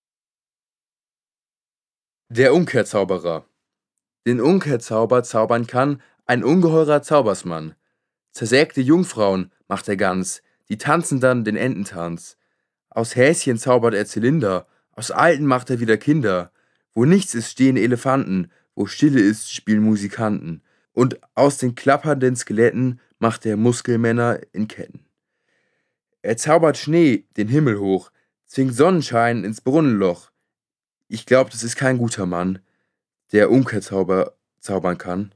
Der Umkehrzauberer. Den Umkehrzauber zaubern kann ein ungeheurer Zaubersmann. Zersägte Jungfrauen macht er ganz, die tanzen dann den Ententanz. Aus Häschen zaubert er Zylinder, aus Alten macht er wieder Kinder. Wo nichts ist, stehen Elefanten, wo Stille ist, spielen Musikanten. Und aus den klappernden Skeletten macht er Muskelmänner in Ketten. Er zaubert Schnee den Himmel hoch, zwingt Sonnenschein ins Brunnenloch. Ich glaub, das ist kein guter Mann, der Umkehrzauber zaubern kann.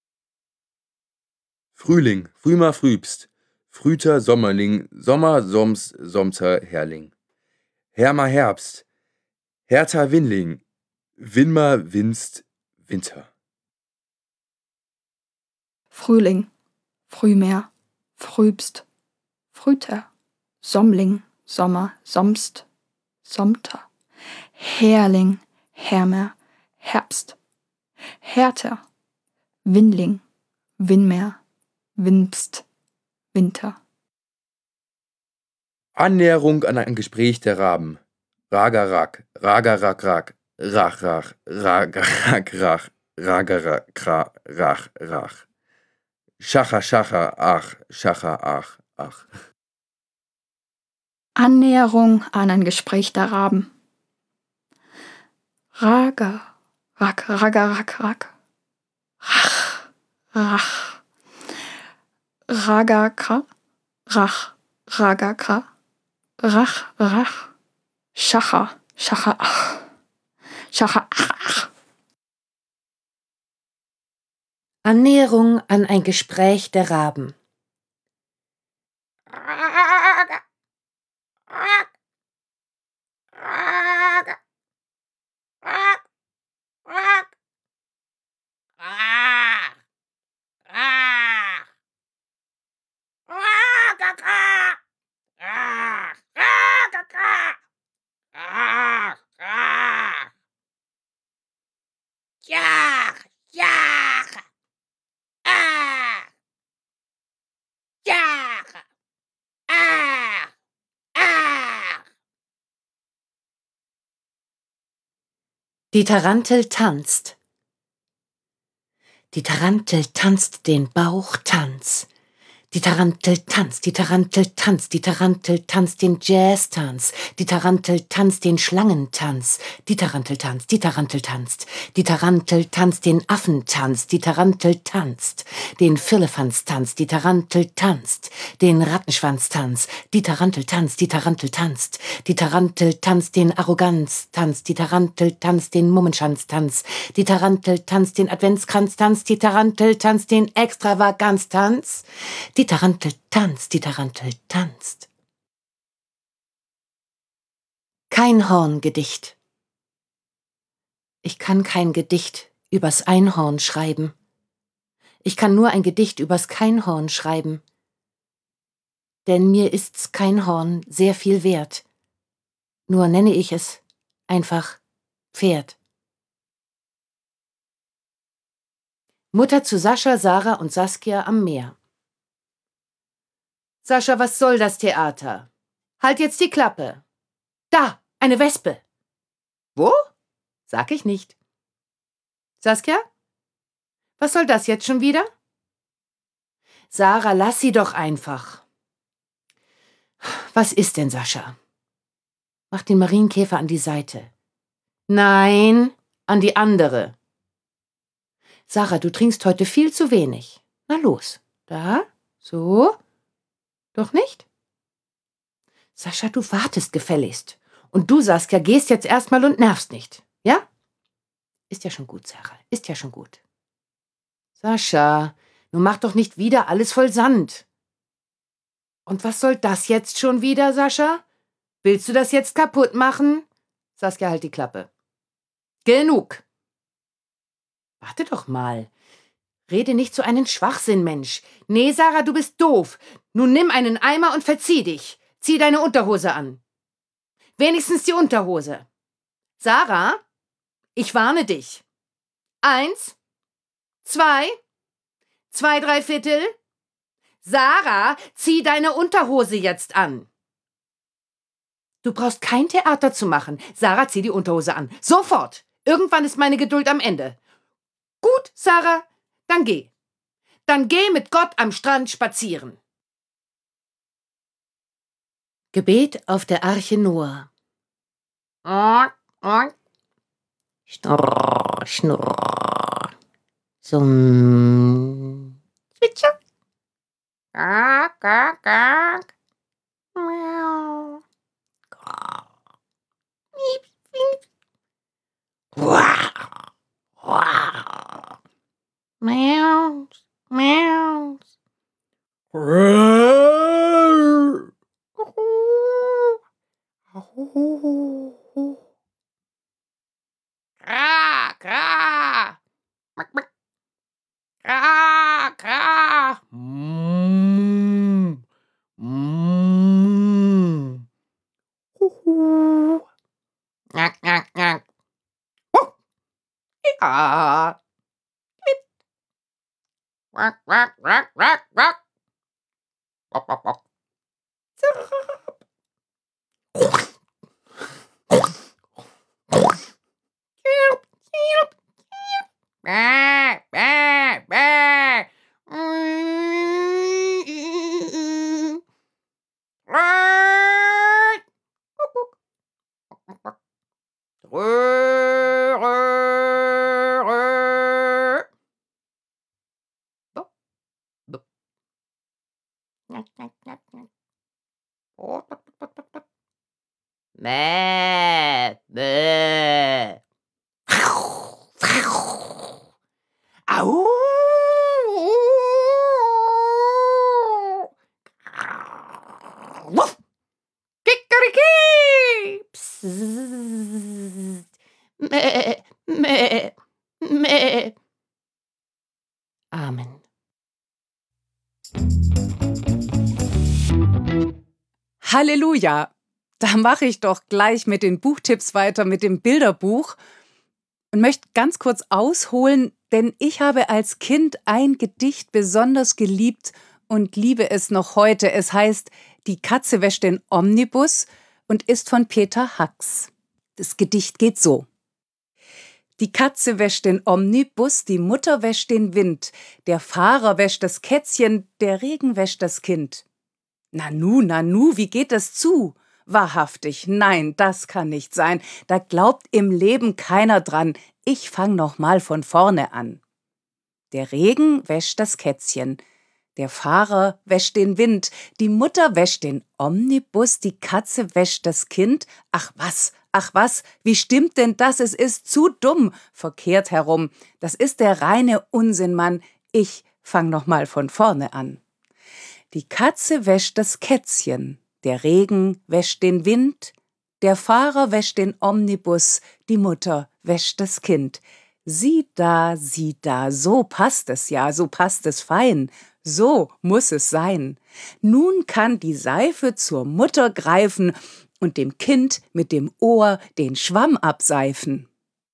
Frühling, Frühmer Frühbst, Frühter Sommerling, Sommer, Soms, Somter, Herrling. Hermer Herbst, Hertha Winling, Winmer Winst, Winter. Frühling, Frühmeer, Frühbst, Frühter, Sommling, Sommer, Somst, Somter, Herrling, Hermer, Herbst, Härter, Winling, Winmer, Winpst, Winter. Annäherung an ein Gespräch der Raben. Ragarak, Ragarack, Rach, Rach, Ragarak, Rach, Ragarak, Rach, Rach. Schacher, Schacher, ach, Schacher, ach, ach. Annäherung an ein Gespräch der Raben. Raga, Rack, Ragarack, Rack. Rach, Rach. Ragakra, Rach, Ragakra. Rach, Rach. Schacher, Schacher, ach. Schacher, ach, ach. Annäherung an ein Gespräch der Raben. Die Tarantel tanzt. Die Tarantel tanzt den Bauchtanz. Die Tarantel tanzt, die Tarantel tanzt, die Tarantel tanzt den Jazztanz. Die Tarantel tanzt den Schlangentanz. Die Tarantel tanzt, die Tarantel tanzt. Die Tarantel tanzt den Affentanz. Die Tarantel tanzt den Firlefanztanz. Die Tarantel tanzt den Rattenschwanztanz. Die Tarantel tanzt, die Tarantel tanzt. Die Tarantel tanzt den Arroganztanz. Die Tarantel tanzt den Mummenschanztanz. Die Tarantel tanzt den Adventskranztanz. Die Tarantel tanzt den Extravaganztanz. Die Tarantel tanzt, die Tarantel tanzt. Kein Horngedicht. Ich kann kein Gedicht übers Einhorn schreiben. Ich kann nur ein Gedicht übers Keinhorn schreiben. Denn mir ist's Keinhorn sehr viel wert. Nur nenne ich es einfach Pferd. Mutter zu Sascha, Sarah und Saskia am Meer. Sascha, was soll das Theater? Halt jetzt die Klappe. Da, eine Wespe. Wo? Sag ich nicht. Saskia? Was soll das jetzt schon wieder? Sarah, lass sie doch einfach. Was ist denn, Sascha? Mach den Marienkäfer an die Seite. Nein, an die andere. Sarah, du trinkst heute viel zu wenig. Na los. Da, so. Doch nicht? Sascha, du wartest gefälligst. Und du, Saskia, gehst jetzt erstmal und nervst nicht. Ja? Ist ja schon gut, Sarah. Ist ja schon gut. Sascha, nun mach doch nicht wieder alles voll Sand. Und was soll das jetzt schon wieder, Sascha? Willst du das jetzt kaputt machen? Saskia, halt die Klappe. Genug. Warte doch mal. Rede nicht so einen Schwachsinn, Mensch. Nee, Sarah, du bist doof. Nun nimm einen Eimer und verzieh dich. Zieh deine Unterhose an. Wenigstens die Unterhose. Sarah, ich warne dich. 1, 2, 2/3? Sarah, zieh deine Unterhose jetzt an. Du brauchst kein Theater zu machen. Sarah, zieh die Unterhose an. Sofort. Irgendwann ist meine Geduld am Ende. Gut, Sarah, dann geh. Dann geh mit Gott am Strand spazieren. Gebet auf der Arche Noah. Schnurr, schnurr. Summ. Zwitscher. Gak, gak, gak. Miau. Miep, miep. Wow. Wow. Meows, meows. Kra, kra. Mak, mak. Kra, kra. Knack, knack, knack. Ja. Quack, quack, quack, quack, quack. Quack, quack, quack. Bäh, bäh, bäh. Bäh, bäh. Au! Wuff! Kikeriki! Psst. Mäh, mäh, mäh. Amen. Halleluja! Da mache ich doch gleich mit den Buchtipps weiter mit dem Bilderbuch und möchte ganz kurz ausholen, denn ich habe als Kind ein Gedicht besonders geliebt und liebe es noch heute. Es heißt Die Katze wäscht den Omnibus und ist von Peter Hacks. Das Gedicht geht so. Die Katze wäscht den Omnibus, die Mutter wäscht den Wind, der Fahrer wäscht das Kätzchen, der Regen wäscht das Kind. Nanu, wie geht das zu? Wahrhaftig, nein, das kann nicht sein. Da glaubt im Leben keiner dran. Ich fang noch mal von vorne an. Der Regen wäscht das Kätzchen. Der Fahrer wäscht den Wind. Die Mutter wäscht den Omnibus. Die Katze wäscht das Kind. Ach was, wie stimmt denn das? Es ist zu dumm. Verkehrt herum. Das ist der reine Unsinn, Mann. Ich fang noch mal von vorne an. Die Katze wäscht das Kätzchen. Der Regen wäscht den Wind, der Fahrer wäscht den Omnibus, die Mutter wäscht das Kind. Sieh da, so passt es ja, so passt es fein, so muss es sein. Nun kann die Seife zur Mutter greifen und dem Kind mit dem Ohr den Schwamm abseifen.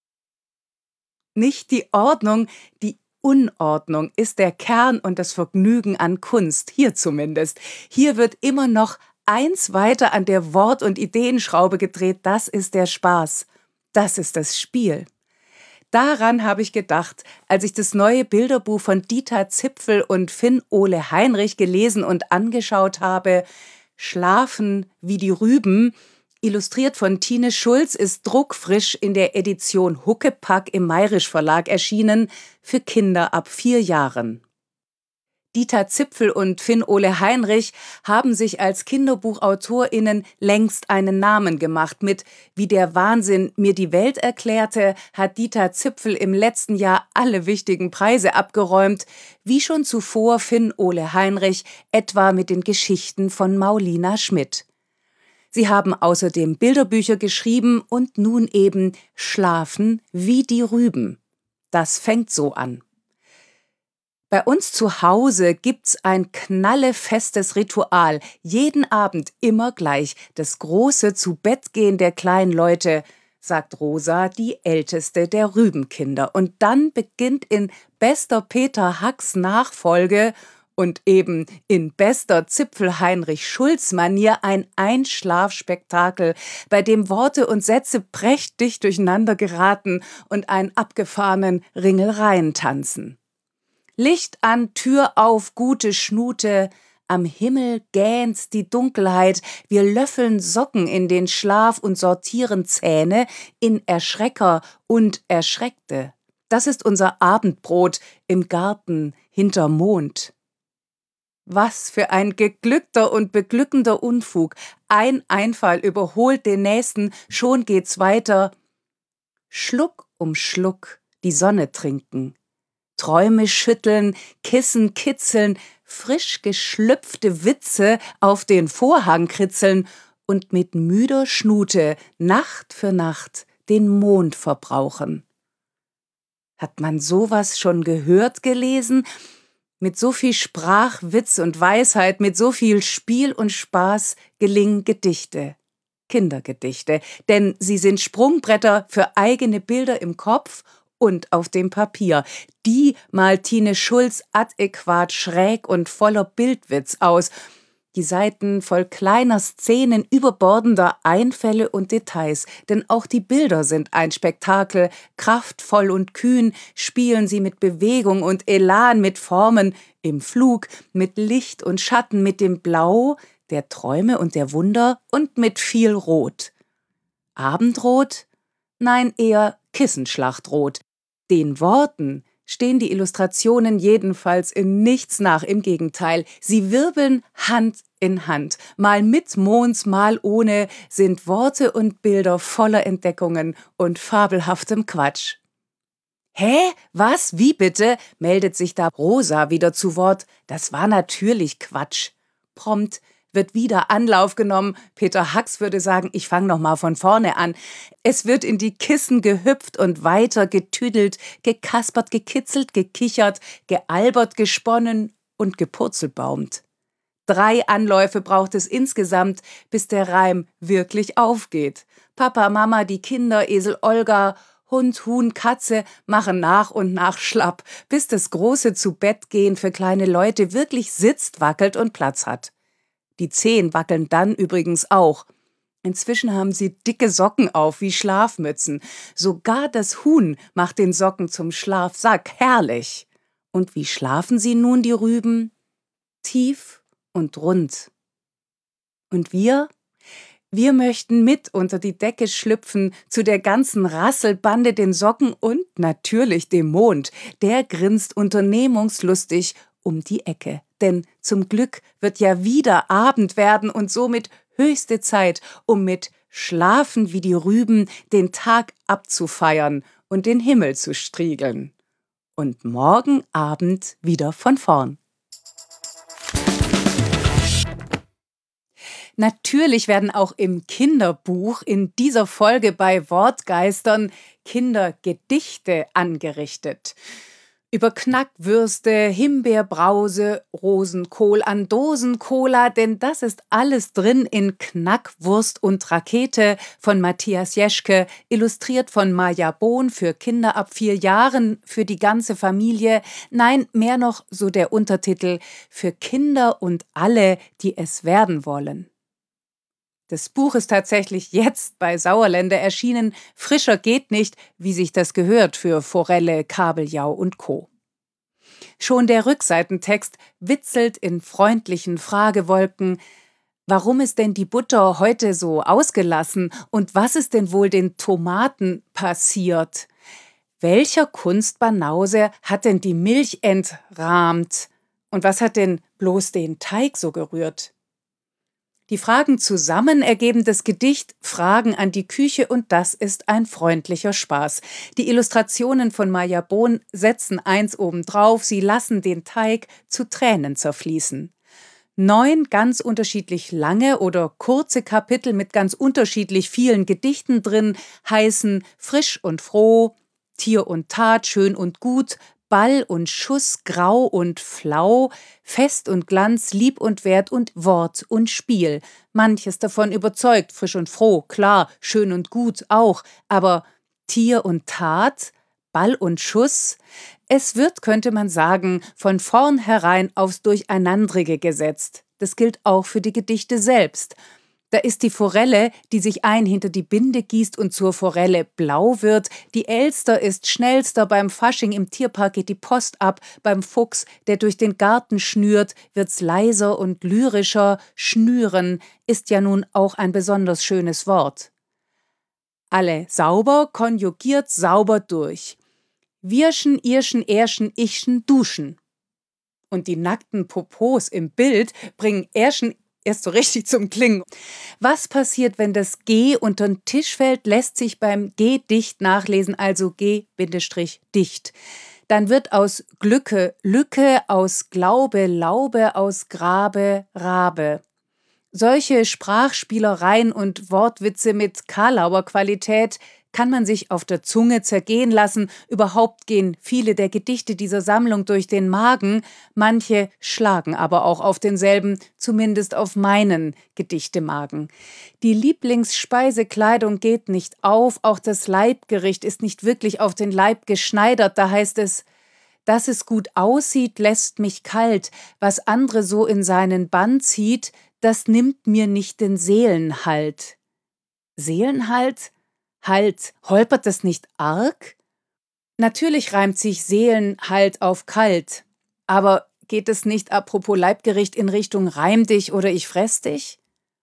Nicht die Ordnung, die Unordnung ist der Kern und das Vergnügen an Kunst, hier zumindest. Hier wird immer noch eins weiter an der Wort- und Ideenschraube gedreht, das ist der Spaß, das ist das Spiel. Daran habe ich gedacht, als ich das neue Bilderbuch von Dieter Zipfel und Finn-Ole Heinrich gelesen und angeschaut habe. Schlafen wie die Rüben, illustriert von Tine Schulz, ist druckfrisch in der Edition Huckepack im Mayrisch Verlag erschienen, für Kinder ab 4 Jahren. Dieter Zipfel und Finn-Ole Heinrich haben sich als KinderbuchautorInnen längst einen Namen gemacht. Mit Wie der Wahnsinn mir die Welt erklärte, hat Dieter Zipfel im letzten Jahr alle wichtigen Preise abgeräumt, wie schon zuvor Finn-Ole Heinrich, etwa mit den Geschichten von Maulina Schmidt. Sie haben außerdem Bilderbücher geschrieben und nun eben Schlafen wie die Rüben. Das fängt so an. Bei uns zu Hause gibt's ein knallefestes Ritual, jeden Abend immer gleich, das große Zubettgehen der kleinen Leute, sagt Rosa, die älteste der Rübenkinder. Und dann beginnt in bester Peter Hacks Nachfolge und eben in bester Zipfel-Heinrich-Schulz-Manier ein Einschlafspektakel, bei dem Worte und Sätze prächtig durcheinander geraten und einen abgefahrenen Ringelreihen tanzen. Licht an, Tür auf, gute Schnute, am Himmel gähnt die Dunkelheit, wir löffeln Socken in den Schlaf und sortieren Zähne in Erschrecker und Erschreckte. Das ist unser Abendbrot im Garten hinter Mond. Was für ein geglückter und beglückender Unfug. Ein Einfall überholt den nächsten, schon geht's weiter. Schluck um Schluck die Sonne trinken. Träume schütteln, Kissen kitzeln, frisch geschlüpfte Witze auf den Vorhang kritzeln und mit müder Schnute Nacht für Nacht den Mond verbrauchen. Hat man sowas schon gehört, gelesen? Mit so viel Sprachwitz und Weisheit, mit so viel Spiel und Spaß gelingen Gedichte, Kindergedichte, denn sie sind Sprungbretter für eigene Bilder im Kopf und auf dem Papier. Die malt Tine Schulz adäquat schräg und voller Bildwitz aus. Die Seiten voll kleiner Szenen, überbordender Einfälle und Details. Denn auch die Bilder sind ein Spektakel. Kraftvoll und kühn spielen sie mit Bewegung und Elan, mit Formen im Flug, mit Licht und Schatten, mit dem Blau der Träume und der Wunder und mit viel Rot. Abendrot? Nein, eher Kissenschlachtrot. Den Worten stehen die Illustrationen jedenfalls in nichts nach, im Gegenteil. Sie wirbeln Hand in Hand. Mal mit Monds, mal ohne sind Worte und Bilder voller Entdeckungen und fabelhaftem Quatsch. »Hä? Was? Wie bitte?« meldet sich da Rosa wieder zu Wort. »Das war natürlich Quatsch.« Prompt wird wieder Anlauf genommen. Peter Hacks würde sagen, ich fange noch mal von vorne an. Es wird in die Kissen gehüpft und weiter getüdelt, gekaspert, gekitzelt, gekichert, gealbert, gesponnen und gepurzelbaumt. 3 Anläufe braucht es insgesamt, bis der Reim wirklich aufgeht. Papa, Mama, die Kinder, Esel Olga, Hund, Huhn, Katze machen nach und nach schlapp, bis das große Zu-Bett-Gehen für kleine Leute wirklich sitzt, wackelt und Platz hat. Die Zehen wackeln dann übrigens auch. Inzwischen haben sie dicke Socken auf wie Schlafmützen. Sogar das Huhn macht den Socken zum Schlafsack. Herrlich! Und wie schlafen sie nun, die Rüben? Tief und rund. Und wir? Wir möchten mit unter die Decke schlüpfen, zu der ganzen Rasselbande, den Socken und natürlich dem Mond. Der grinst unternehmungslustig um die Ecke. Denn zum Glück wird ja wieder Abend werden und somit höchste Zeit, um mit Schlafen wie die Rüben den Tag abzufeiern und den Himmel zu striegeln. Und morgen Abend wieder von vorn. Natürlich werden auch im Kinderbuch in dieser Folge bei Wortgeistern Kindergedichte angerichtet. Über Knackwürste, Himbeerbrause, Rosenkohl an Dosencola, denn das ist alles drin in Knackwurst und Rakete von Matthias Jeschke, illustriert von Maja Bohn für Kinder ab 4 Jahren, für die ganze Familie. Nein, mehr noch so der Untertitel: für Kinder und alle, die es werden wollen. Das Buch ist tatsächlich jetzt bei Sauerländer erschienen. Frischer geht nicht, wie sich das gehört für Forelle, Kabeljau und Co. Schon der Rückseitentext witzelt in freundlichen Fragewolken. Warum ist denn die Butter heute so ausgelassen? Und was ist denn wohl den Tomaten passiert? Welcher Kunstbanause hat denn die Milch entrahmt? Und was hat denn bloß den Teig so gerührt? Die Fragen zusammen ergeben das Gedicht Fragen an die Küche und das ist ein freundlicher Spaß. Die Illustrationen von Maja Bohn setzen eins obendrauf, sie lassen den Teig zu Tränen zerfließen. 9 ganz unterschiedlich lange oder kurze Kapitel mit ganz unterschiedlich vielen Gedichten drin heißen Frisch und froh, Tier und Tat, schön und gut, Ball und Schuss, grau und flau, Fest und Glanz, Lieb und Wert und Wort und Spiel. Manches davon überzeugt, frisch und froh, klar, schön und gut auch, aber Tier und Tat, Ball und Schuss, es wird, könnte man sagen, von vornherein aufs Durcheinandrige gesetzt. Das gilt auch für die Gedichte selbst. Da ist die Forelle, die sich ein hinter die Binde gießt und zur Forelle blau wird. Die Elster ist schnellster, beim Fasching im Tierpark geht die Post ab. Beim Fuchs, der durch den Garten schnürt, wird's leiser und lyrischer. Schnüren ist ja nun auch ein besonders schönes Wort. Alle sauber, konjugiert sauber durch. Wirschen, Irschen, Erschen, Ichschen, Duschen. Und die nackten Popos im Bild bringen Erschen erst so richtig zum Klingen. Was passiert, wenn das G unter den Tisch fällt, lässt sich beim G-Dicht nachlesen, also G-Dicht. Dann wird aus Glücke Lücke, aus Glaube Laube, aus Grabe Rabe. Solche Sprachspielereien und Wortwitze mit Karlauer Qualität kann man sich auf der Zunge zergehen lassen. Überhaupt gehen viele der Gedichte dieser Sammlung durch den Magen. Manche schlagen aber auch auf denselben, zumindest auf meinen Gedichtemagen. Die Lieblingsspeisekleidung geht nicht auf, auch das Leibgericht ist nicht wirklich auf den Leib geschneidert. Da heißt es: Dass es gut aussieht, lässt mich kalt. Was andere so in seinen Bann zieht, das nimmt mir nicht den Seelenhalt. Seelenhalt? Halt, holpert das nicht arg? Natürlich reimt sich Seelenhalt auf kalt. Aber geht es nicht apropos Leibgericht in Richtung Reim dich oder ich fress dich?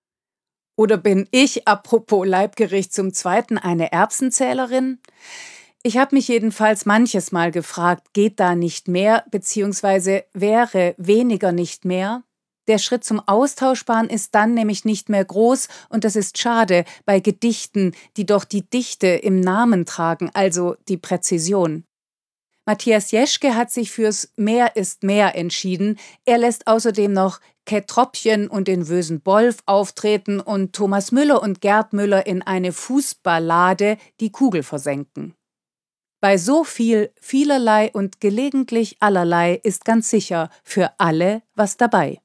Oder bin ich apropos Leibgericht zum Zweiten eine Erbsenzählerin? Ich habe mich jedenfalls manches Mal gefragt, geht da nicht mehr, beziehungsweise wäre weniger nicht mehr? Der Schritt zum Austauschbaren ist dann nämlich nicht mehr groß und das ist schade bei Gedichten, die doch die Dichte im Namen tragen, also die Präzision. Matthias Jeschke hat sich fürs Mehr ist mehr entschieden. Er lässt außerdem noch Kettropchen und den Wösen Bolf auftreten und Thomas Müller und Gerd Müller in eine Fußballade die Kugel versenken. Bei so viel, vielerlei und gelegentlich allerlei ist ganz sicher für alle was dabei.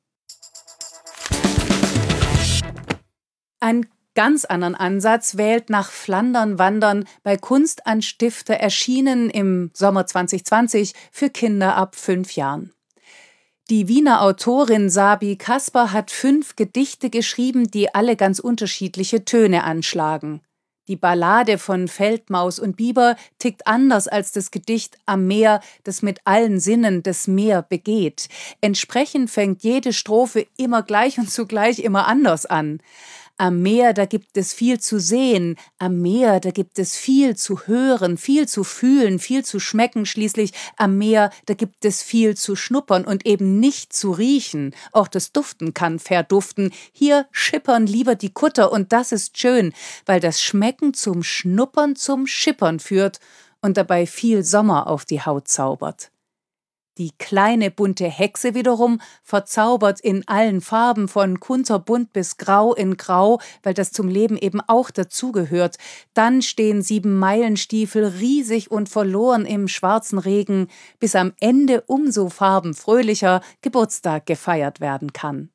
Einen ganz anderen Ansatz wählt nach Flandern wandern bei Kunstanstifter erschienen im Sommer 2020 für Kinder ab 5 Jahren. Die Wiener Autorin Sabi Kasper hat 5 Gedichte geschrieben, die alle ganz unterschiedliche Töne anschlagen. Die Ballade von Feldmaus und Biber tickt anders als das Gedicht Am Meer, das mit allen Sinnen das Meer begeht. Entsprechend fängt jede Strophe immer gleich und zugleich immer anders an. Am Meer, da gibt es viel zu sehen. Am Meer, da gibt es viel zu hören, viel zu fühlen, viel zu schmecken. Schließlich am Meer, da gibt es viel zu schnuppern und eben nicht zu riechen. Auch das Duften kann verduften. Hier schippern lieber die Kutter und das ist schön, weil das Schmecken zum Schnuppern, zum Schippern führt und dabei viel Sommer auf die Haut zaubert. Die kleine bunte Hexe wiederum verzaubert in allen Farben von kunterbunt bis grau in grau, weil das zum Leben eben auch dazugehört. Dann stehen 7-Meilen-Stiefel riesig und verloren im schwarzen Regen, bis am Ende umso farbenfröhlicher Geburtstag gefeiert werden kann.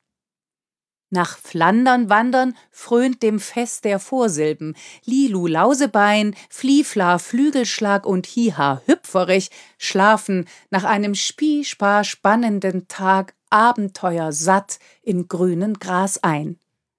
Nach Flandern wandern frönt dem Fest der Vorsilben. Lilu Lausebein, Fliefla Flügelschlag und Hiha hüpferig schlafen nach einem Spie-Spar spannenden Tag Abenteuer satt im grünen Gras ein.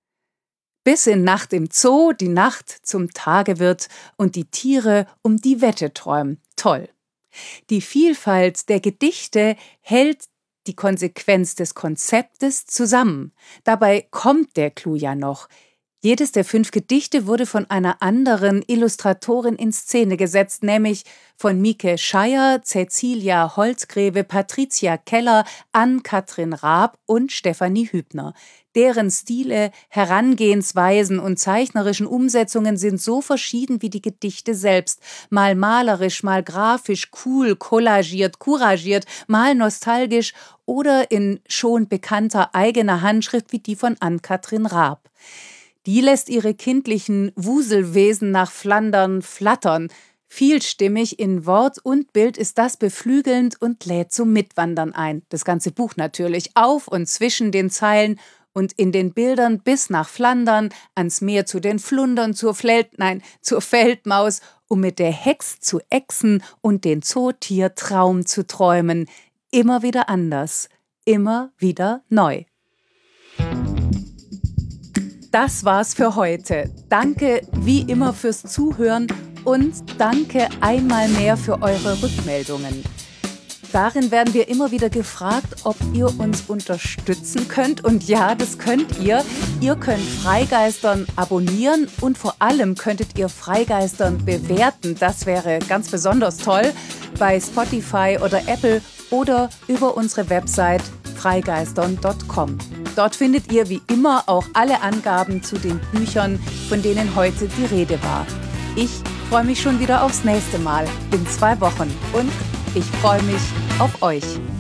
Bis in Nacht im Zoo die Nacht zum Tage wird und die Tiere um die Wette träumen. Toll. Die Vielfalt der Gedichte hält die Konsequenz des Konzeptes zusammen. Dabei kommt der Clou ja noch. Jedes der 5 Gedichte wurde von einer anderen Illustratorin in Szene gesetzt, nämlich von Mieke Scheier, Cäcilia Holzgreve, Patricia Keller, Ann-Kathrin Raab und Stefanie Hübner. Deren Stile, Herangehensweisen und zeichnerischen Umsetzungen sind so verschieden wie die Gedichte selbst. Mal malerisch, mal grafisch, cool, collagiert, couragiert, mal nostalgisch oder in schon bekannter eigener Handschrift wie die von Ann-Kathrin Raab. Die lässt ihre kindlichen Wuselwesen nach Flandern flattern. Vielstimmig in Wort und Bild ist das beflügelnd und lädt zum Mitwandern ein. Das ganze Buch natürlich, auf und zwischen den Zeilen und in den Bildern bis nach Flandern, ans Meer zu den Flundern, zur Feldmaus, um mit der Hex zu ächzen und den Zootiertraum zu träumen. Immer wieder anders, immer wieder neu. Das war's für heute. Danke wie immer fürs Zuhören und danke einmal mehr für eure Rückmeldungen. Darin werden wir immer wieder gefragt, ob ihr uns unterstützen könnt. Und ja, das könnt ihr. Ihr könnt Freigeistern abonnieren und vor allem könntet ihr Freigeistern bewerten. Das wäre ganz besonders toll bei Spotify oder Apple oder über unsere Website freigeistern.com. Dort findet ihr wie immer auch alle Angaben zu den Büchern, von denen heute die Rede war. Ich freue mich schon wieder aufs nächste Mal in 2 Wochen und ich freue mich auf euch.